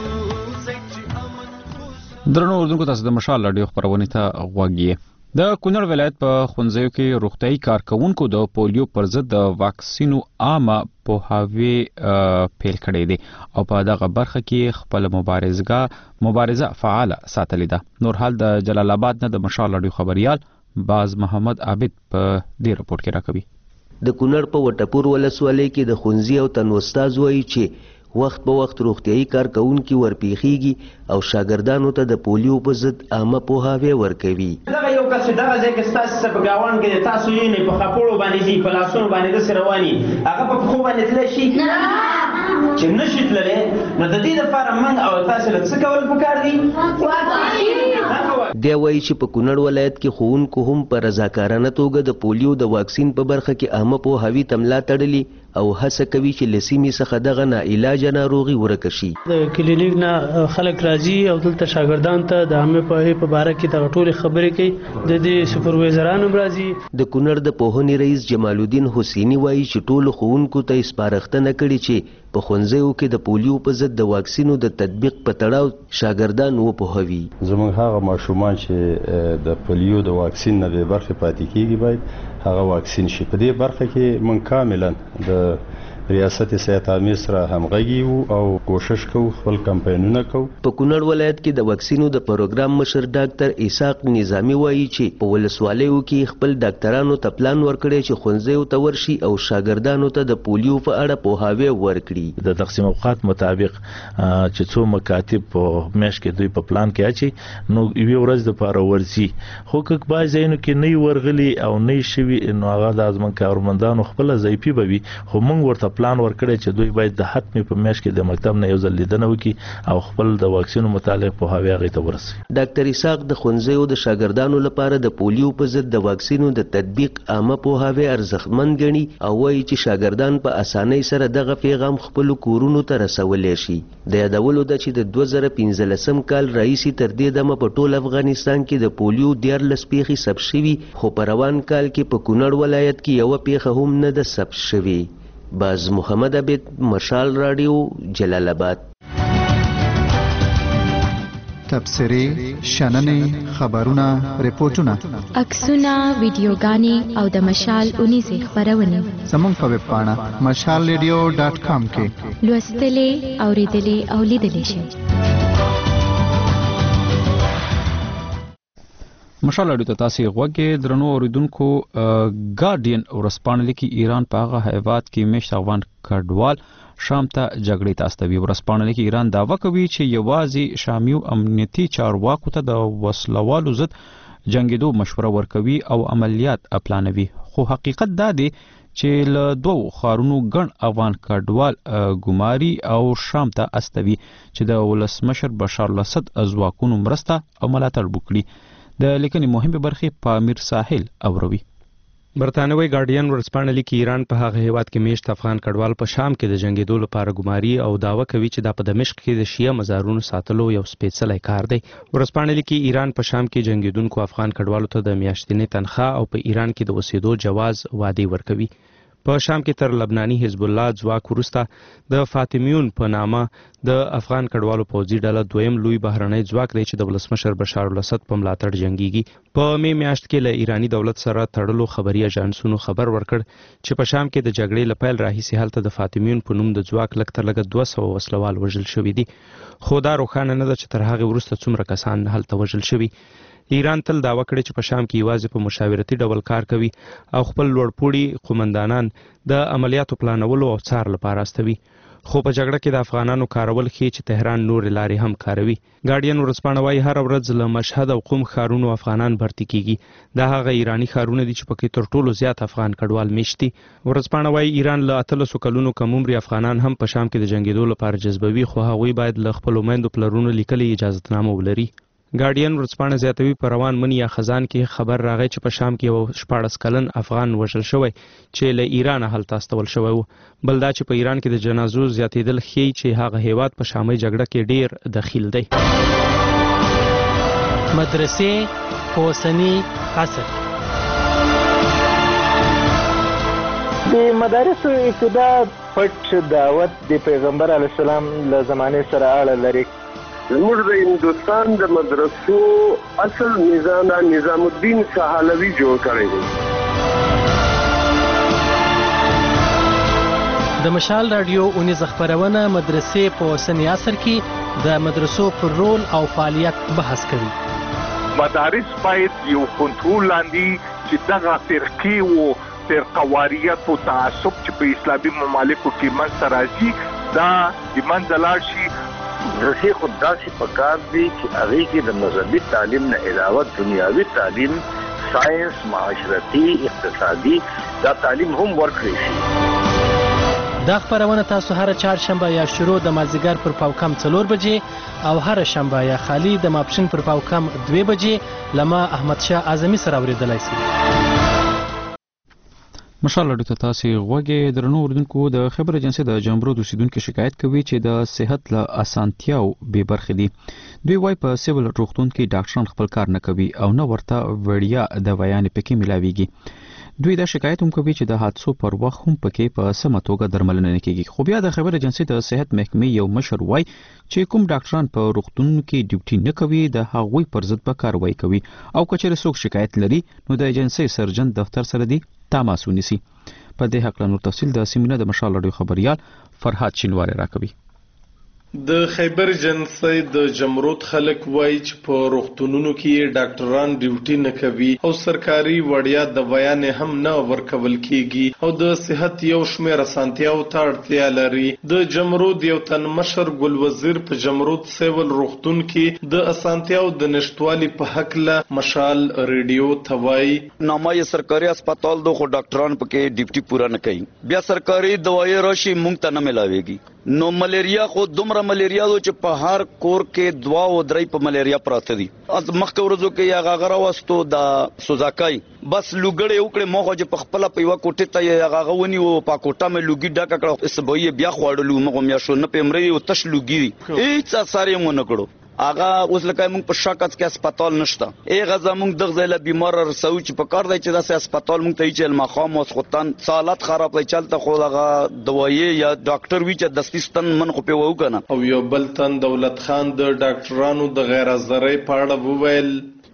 درنو اردوونکو تاسو د مشال رادیو خبرونه ته غوږی د کونړ ولایت په خونځیو کې روغتيایي کارکونکو د پولیو پر ضد د واکسینو عامه پوهاوی پیل کړی دی او په دغه برخه کې خپل مبارزګه مبارزه فعال ساتلې ده. نور حال د جلال آباد نه د مشال رادیو خبريال باز محمد عابد په دې رپورت کې راکوي. د کونړ په وټپور ولسوالۍ کې د خونځي او تنوستاز وایي چې وخت په وخت روغتيایي کارکونکو ورپیخيږي او شاګردانو ته د پولیو په ضد عامه پوهاوی ورکوي. دغه یو کس دغه ځکه تاسو په گاوان کې تاسو یې نه په خپلو باندې دي په لاسونو باندې د سرواني هغه په خو باندې تل شي چې نشي تللی نو د دې لپاره من او تاسو له څه کول پکار دي. دی وایي چې په کونړ ولایت کې ښوونکو هم په رضاکارانه توګه د پولیو د واکسین په برخه کې عامه پوهاوی تملا تړلي او هڅه کوي چې له سیمې څخه دغه ناعلاج ناروغي ورکه شي. د کلینیک نه خلک راځي او دلته شاګردان ته د عامه پوهاوی په اړه کې د ټولې خبرې کوي. د دې سپروایزرانو راځي. د کونړ د پوهنې رئیس جمال الدین حسینی وایي چې ټول ښوونکو ته سپارښتنه کړې چې په ښوونځیو کې د پولیو په ضد د واکسینو د تطبیق په تړاو شاګردان وپوهوي. زموږ هغه ماشومان چې د پولیو د واکسین نه به برخه پاتې کیږي باید هغه واکسین شي. په دې برخه کې من کاملا د ریاست صحت عامه سره همغږي او کوشش کوو خپل کمپاینونه کوو. په کونړ ولایت کې د واکسینو د پروګرام مشر ډاکټر اسحاق نظامی وایي چې په ولسوالیو کې خپل ډاکټرانو ته پلان ورکړي چې ښوونځیو ته ورشي او شاګردانو ته د پولیو په اړه پوهاوی ورکړي. د تقسیم اوقات مطابق چې څو مکاتب په میاشت کې دوی په پلان کې اچي نو یوه ورځ د پاره ورسي خو که بعض ځایونو کې نه ورغلي او نه شوي نو هغه د ازمن کارمندانو خپل ځایپی بوي خو موږ ورته پلان ورکړی چې دوی باید د حتمي په میاشت کې د مکتب نه یو ځل لیدنه وکړي او خپل د واکسینو متعلق پوهاوی هغې ته ورسوي. ډاکټر اسحاق د ښوونځیو د شاګردانو لپاره د پولیو په ضد د واکسینو د تطبیق عامه پوهاوی ارزښتمن ګڼي او وایي چې شاګردان په اسانۍ سره دغه پیغام خپلو کورونو ته رسولی شي. د یادولو ده چې د دوه زره پنځلسم کال راهیسې تر دې دمه په ټول افغانستان کې د پولیو دیارلس پیښې ثبت شوي خو په روان کال کې په کونړ ولایت کې یوه پیښه هم نه ده ثبت شوې. باز محمد عبید مشال رادیو جلال آباد. تبصرې شننې خبرونه ریپورتونه عکسونه ویډیوګانې او د مشال اونیزې خبرونه زموږ په ویب پاڼه مشال ریډیو ډاټ کام کې لوستلې اوریدلې او لیدلې شئ. مشال اړیو ته تاسو غوږی درنو اوریدونکو ګارډین ورسپانه لیکي ایران په هغه هیواد کې مشت افغان کډوال شام ته جګړې ته استوي. ورسپانه لیکي ایران داوا کوي چې یوازې شامیو امنیتي چارواکو ته د وسلوالو ضد جنگیدو مشوره ورکوي او عملیات پلانوي، خو حقیقت دا دی چې له دوو خارونو ګڼ افغان کډوال ګماري او شام ته استوي چې د ولسمشر بشار الاسد ځواکونو مرسته او ملاتړ وکړي. د لیکنې مهمه برخه په امیر ساحل اوروي. برتانوي ګارډین ورسپانه لیکي ایران په هغه هیواد کې میشت افغان کډوال په شام کې د جنگیدو لپاره ګماري او داوا کوي چې دا په دمشق کې د شیعه مزارونو ساتلو یو سپیڅلی کار دی. ورسپانه لیکي ایران په شام کې جنگیدونکو افغان کډوالو ته د میاشتنۍ تنخواه او په ایران کې د اوسېدو جواز وعده ورکوي. په شام کې تر لبناني حزب الله ځواک وروسته د فاطمیون په نامه د افغان کډوالو پوځي ډله دویم لوی بهرنی ځواک دی چې د ولسمشر بشار الاسد په ملاتړ جنگيږي. په مې میاشت کې له ایرانی دولت سره تړلو خبري اژانسونو خبر ورکړ چې په شام کې د جګړې لپاره راهیسي هلته د فاطمیون په نوم د ځواک لږ تر لږه دوه سوه وسلوال وژل شوي دي، خو دا روښانه نه ده چې تر هغه وروسته څومره کسان هلته وژل شوي. ایران تل داوا کړې چې په شام کې یوازې په مشاورتي ډول کار کوي او خپل لوړپوړي قومندانان د عملیاتو پلانولو او څار لپاره استوي، خو په جګړه کې د افغانانو کارول ښیي چې تهران نور لارې هم کاروي. ګارډین ورسپانه وایي هر ورځ له مشهد او قم ښارونو افغانان بھرتي کیږي. دا هغه ایرانی ښارونه دي چې پکې تر ټولو زیات افغان کډوال میشتي. ورسپانه وایي ایران له اتلسو کلونو کم عمري افغانان هم په شام کې د جنگیدو لپاره جذبوي، خو هغوی باید له خپلو میندو پلرونو لیکلي اجازتنامه ولري. ګارډین ورسپانه زیاتوي په روان منی یا خزان کې خبر راغی چې په شام کې یو شپاړس کلن افغان وژل شوی چې له ایران هلته استول شوی و. بل دا چې په ایران کې د جنازو زیاتېدل ښیي چې هغه هیواد په شامي جګړه کې ډیر دخیل دی. مدرسې په اوسني عصر د مدارسو ابتدا پټ دعوت د پیغمبر علیه السلام له زمانې سره اړه لري. زموږ د هندوستان د مدرسو اصل نظام نظام الدین سهالوي جوړ کړی دی. د مشال رادیو اونیز خبرونه مدرسې په اوسني عصر کې د مدرسو پر رول او فعالیت بحث کوي. مدارس باید یو کنټرول لاندې چې دغه فرقې او فرقواریت او تعصب چې په اسلامي ممالکو کې منځته راځي دا د منځه لاړ شي. مدرسې خود داسې پکار دي چې هغې کې د مذهبي تعلیم نه علاوه دنیاوي تعلیم، ساینس، معاشرتي، اقتصادي دا تعلیم هم ورکړی شي. دا خبرونه تاسو هر چهارشنبه یا شروع د مازدیګر پر پاوکم څلور بجې او هر شنبه یا خالی د ماپښین پر پاوکم دوه بجې لما احمد شاه اعظمي سره اوریدلای شئ. مشال اړیو ته تاسو غوږی درنو اوریدونکو د خبر ایجنسی د جمرود اوسیدونکو شکایت کوي چې د صحت له اسانتیاو بې برخې دي. دوی وايي په سیول روغتون کې ډاکټران خپل کار نه کوي او نه ورته وړیا دوايانې پکې ملاويږي. دوی دا شکایت هم کوي چې د حادثو پر وخت هم پکې په سمه توګه درملنه نه کیږي. خو بیا د خبر ایجنسی د صحت محکمې یو مشر وايي چې کوم ډاکټران په روغتونونو کې ډیوټي نه کوي د هغوی پر ضد به کاروایی کوي او کچېرې څوک شکایت لري نو د ایجنسی سرجن دفتر سره دی تماس ونیسي. په دې حق له نور تفصیل د سیمینار د مشال اړیو خبريال فرحات شینواری راکوي. د خیبر ایجنسی د جمرود خلک وایي چې په روغتونونو کې ډاکټران ډیوټي نه کوي او سرکاري وړیا دوايانې هم نه ورکول کیږي او د صحت یو شمېر اسانتیاو ته اړتیا لري. د جمرود یو تن مشر ګل وزیر په جمرود سیول روغتون کې د اسانتیاو د نشټوالي په حق له مشال ریډیو ته وایي نامه یې سرکاري هسپتال دو خو ډاکټران پکې ډیوټي پورا نه کوي. بیا سرکاري دوايي راشي مونږ ته نه ملاويږي. نو ملیریا خو دومره ملیریا دو چې په هر کور کې دوا او درې په ملیریا پراته دي. از مخکې ورځو کې یا غاغره واستو د سوزاکای بس لوګړې وکړې مخه چې په خپل په یو کوټه ته یا غاغونی او په کوټه مې لوګي ډاکا کړو سبوی بیا خوړلو مغه میا شو نه پمري او تش لوګي هیڅ ساري مونږ نه کړو. اغه اوس لکه موږ په شاکت کې هسپتال نشته. ای غزا موږ دغه ځای له بیمار رسو چې په کار دی چې داسې هسپتال موږ ته چې المخام او سخوتن سالات خراب دی چلته خو دغه دوايي یا ډاکټر وی چې دستستان من خو په وو کنه. او یو بل تن دولت خان د ډاکټرانو د غیر حاضرۍ په اړه وویل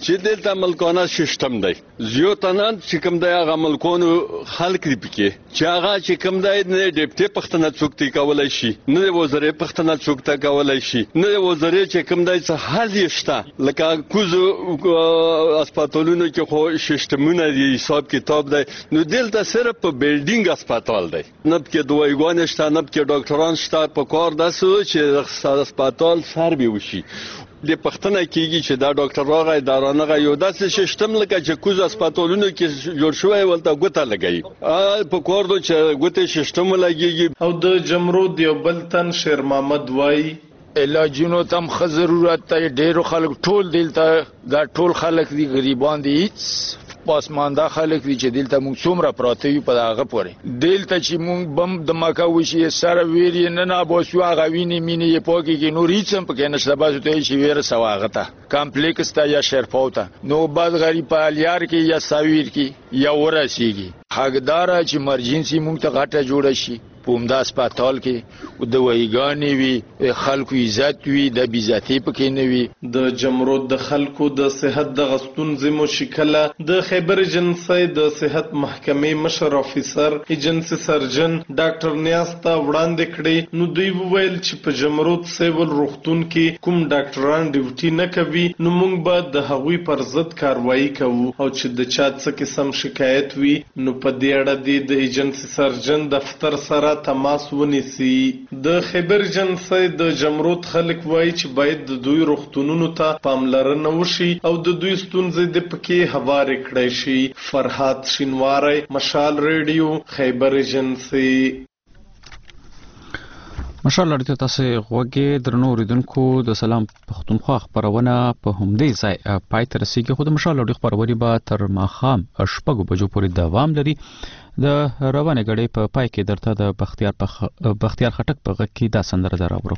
چې دلته ملکانه سیستم دی زیاتنان چې کوم دی هغه ملکونو خلک دی پکې چې هغه چې کوم دی نه ډیپټي پښتنه څوک تی کولای شي نه وزیر پښتنه څوک ته کولای شي نه وزیر چې کوم دی څه حل یشته لکه کوزو هسپتالونو کې خو سیستمونه دی حساب کتاب دی نو دلته صرف په بیلډینګ هسپتال دی نه کې دوایګان شته نه کې ډاکټران شته په کار داسې چې هسپتال سر به وشي د پښتنه کېږي چې دا ډاکټر راغی دا رانغه یو داسې سیستم لکه چې کوز هسپتالونو کې جوړ شوی ولته ګوته لګي په کور دو چې ګوته سیستم لګيږي او د جمرود یو بل تن شیر محمد وای علاجونو تم خ ضرورت ته ډیرو خلک ټول دلته دا ټول خلک دي غریبان دي پاسمانده خلک دي چې دلته موږ څومره پراته یو په هغه پورې دلته چې موږ بم د مکه وشي سره ویری نه نه بوسو هغه ویني مینه یې پوکي کې نور هیڅ هم پکې نشته باسو ته چې ویره سواغته کمپلیکس ته یا شرفوته نو بعد غریب په الیار کې یا ساویر کې یا ورسیږي حقدار چې ایمرجنسي موږ ته غټه جوړه شي پومدا هسپتال کې د وایګانې وی خلکو عزت وی د بیزتی پکې نه وی د جمرود د خلکو د صحت د غستون زمو شکله د خیبر ایجنسی د صحت محکمې مشر افیسر ایجنسی سرجن ډاکټر نیاز ته وړاندې کړي نو دوی وویل چې په جمرود سیول روغتون کې کوم ډاکټران ډیوټي نه کوي نو موږ به د هغوی پر ضد کاروایی کوو او چې د چا څه قسم شکایت وي نو په دې اړه د ایجنسی سرجن دفتر سره تماس ونیسي د خیبر ایجنسی د جمرود خلک وایي چې باید د دوی روغتونونو ته پاملرنه وشي او د دوی ستونزې د پکې هوارې کړای شي فرحات شینواری مشال ریډیو خیبر ایجنسی مشال اړتیا تاسو غوږی درنو اوریدونکو د سلام پښتونخوا خبرونه په همدې ځای پای ته رسیدي خو د مشال اړتیا خبرونه به تر ماښام شپږ بجو پورې دوام لري د روانه غړې په پای کې درته د بختیار په بختیار خټک په غږ کې دا سندره دراوړو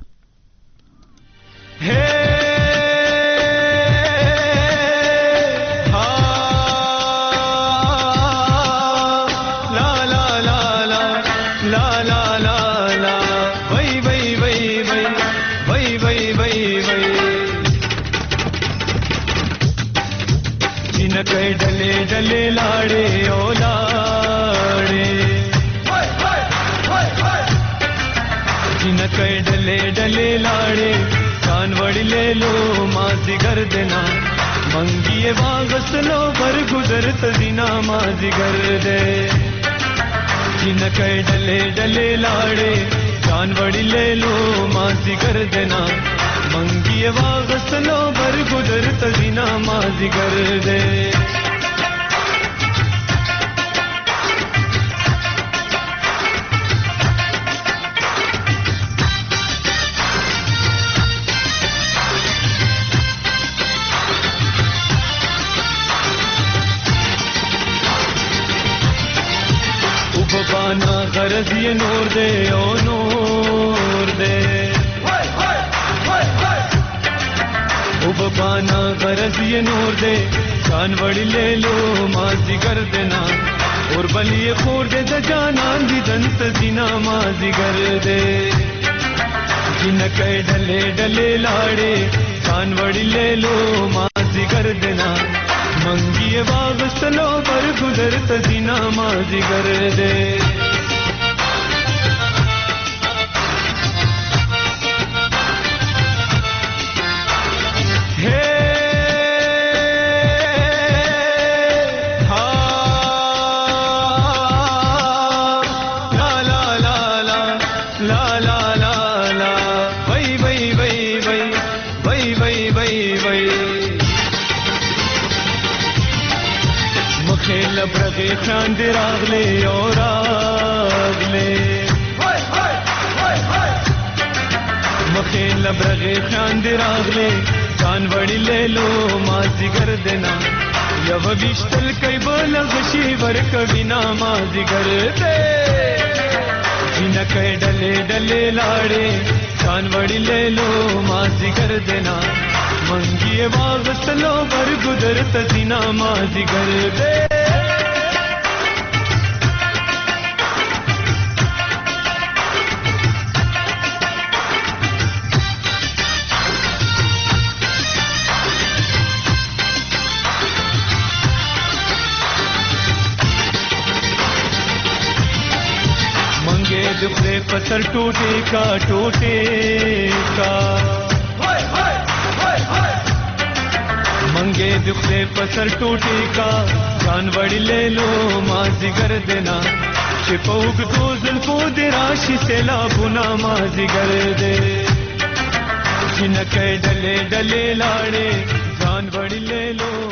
कई डले डले लाड़े ओ लाड़े जिन कई डले डले लाड़े कानवड़ ले लो माजी कर देना मंगिए वागस लो पर गुजरत दिना माजी कर दे जिन कई डले डले लाड़े कानवड़ ले लो माजी कर देना मंगिए वागस लो पर गुजरत दिना माजी कर दे उपपाना गरज ये नूर दे ओ नूर दे उपपाना गरज ये नूर दे कानवड़ ले लो माजी कर देना और बलिए खोर दे जाना दी दंत जीना माजी कर दे जिन कई डले डले लाड़े कानवड़ ले लो माजी कर देना मंगिए वागसलो पर गुजरत जीना माजी कर दे برغی خاند راغلے اور راغلے مخیل برغی خاند راغلے کانوڑی لے لو مازی کر دینا یا ویشتل کئی بولا غشی ورک بنا مازی کر دے جن کئی ڈلے ڈلے لاڑے کانوڑی لے لو مازی کر دینا منگیے واغسلو پر گزرت دینا مازی کر دے पसर टूटे का टूटे का मंगे दुखले पसर टूटे का जान बड़ी ले लो माजिगर देना शिपोग तो जुल्फो दे राशि से लाभुना माजिगर दे जिनके डले डले लाड़े जान बड़ी ले लो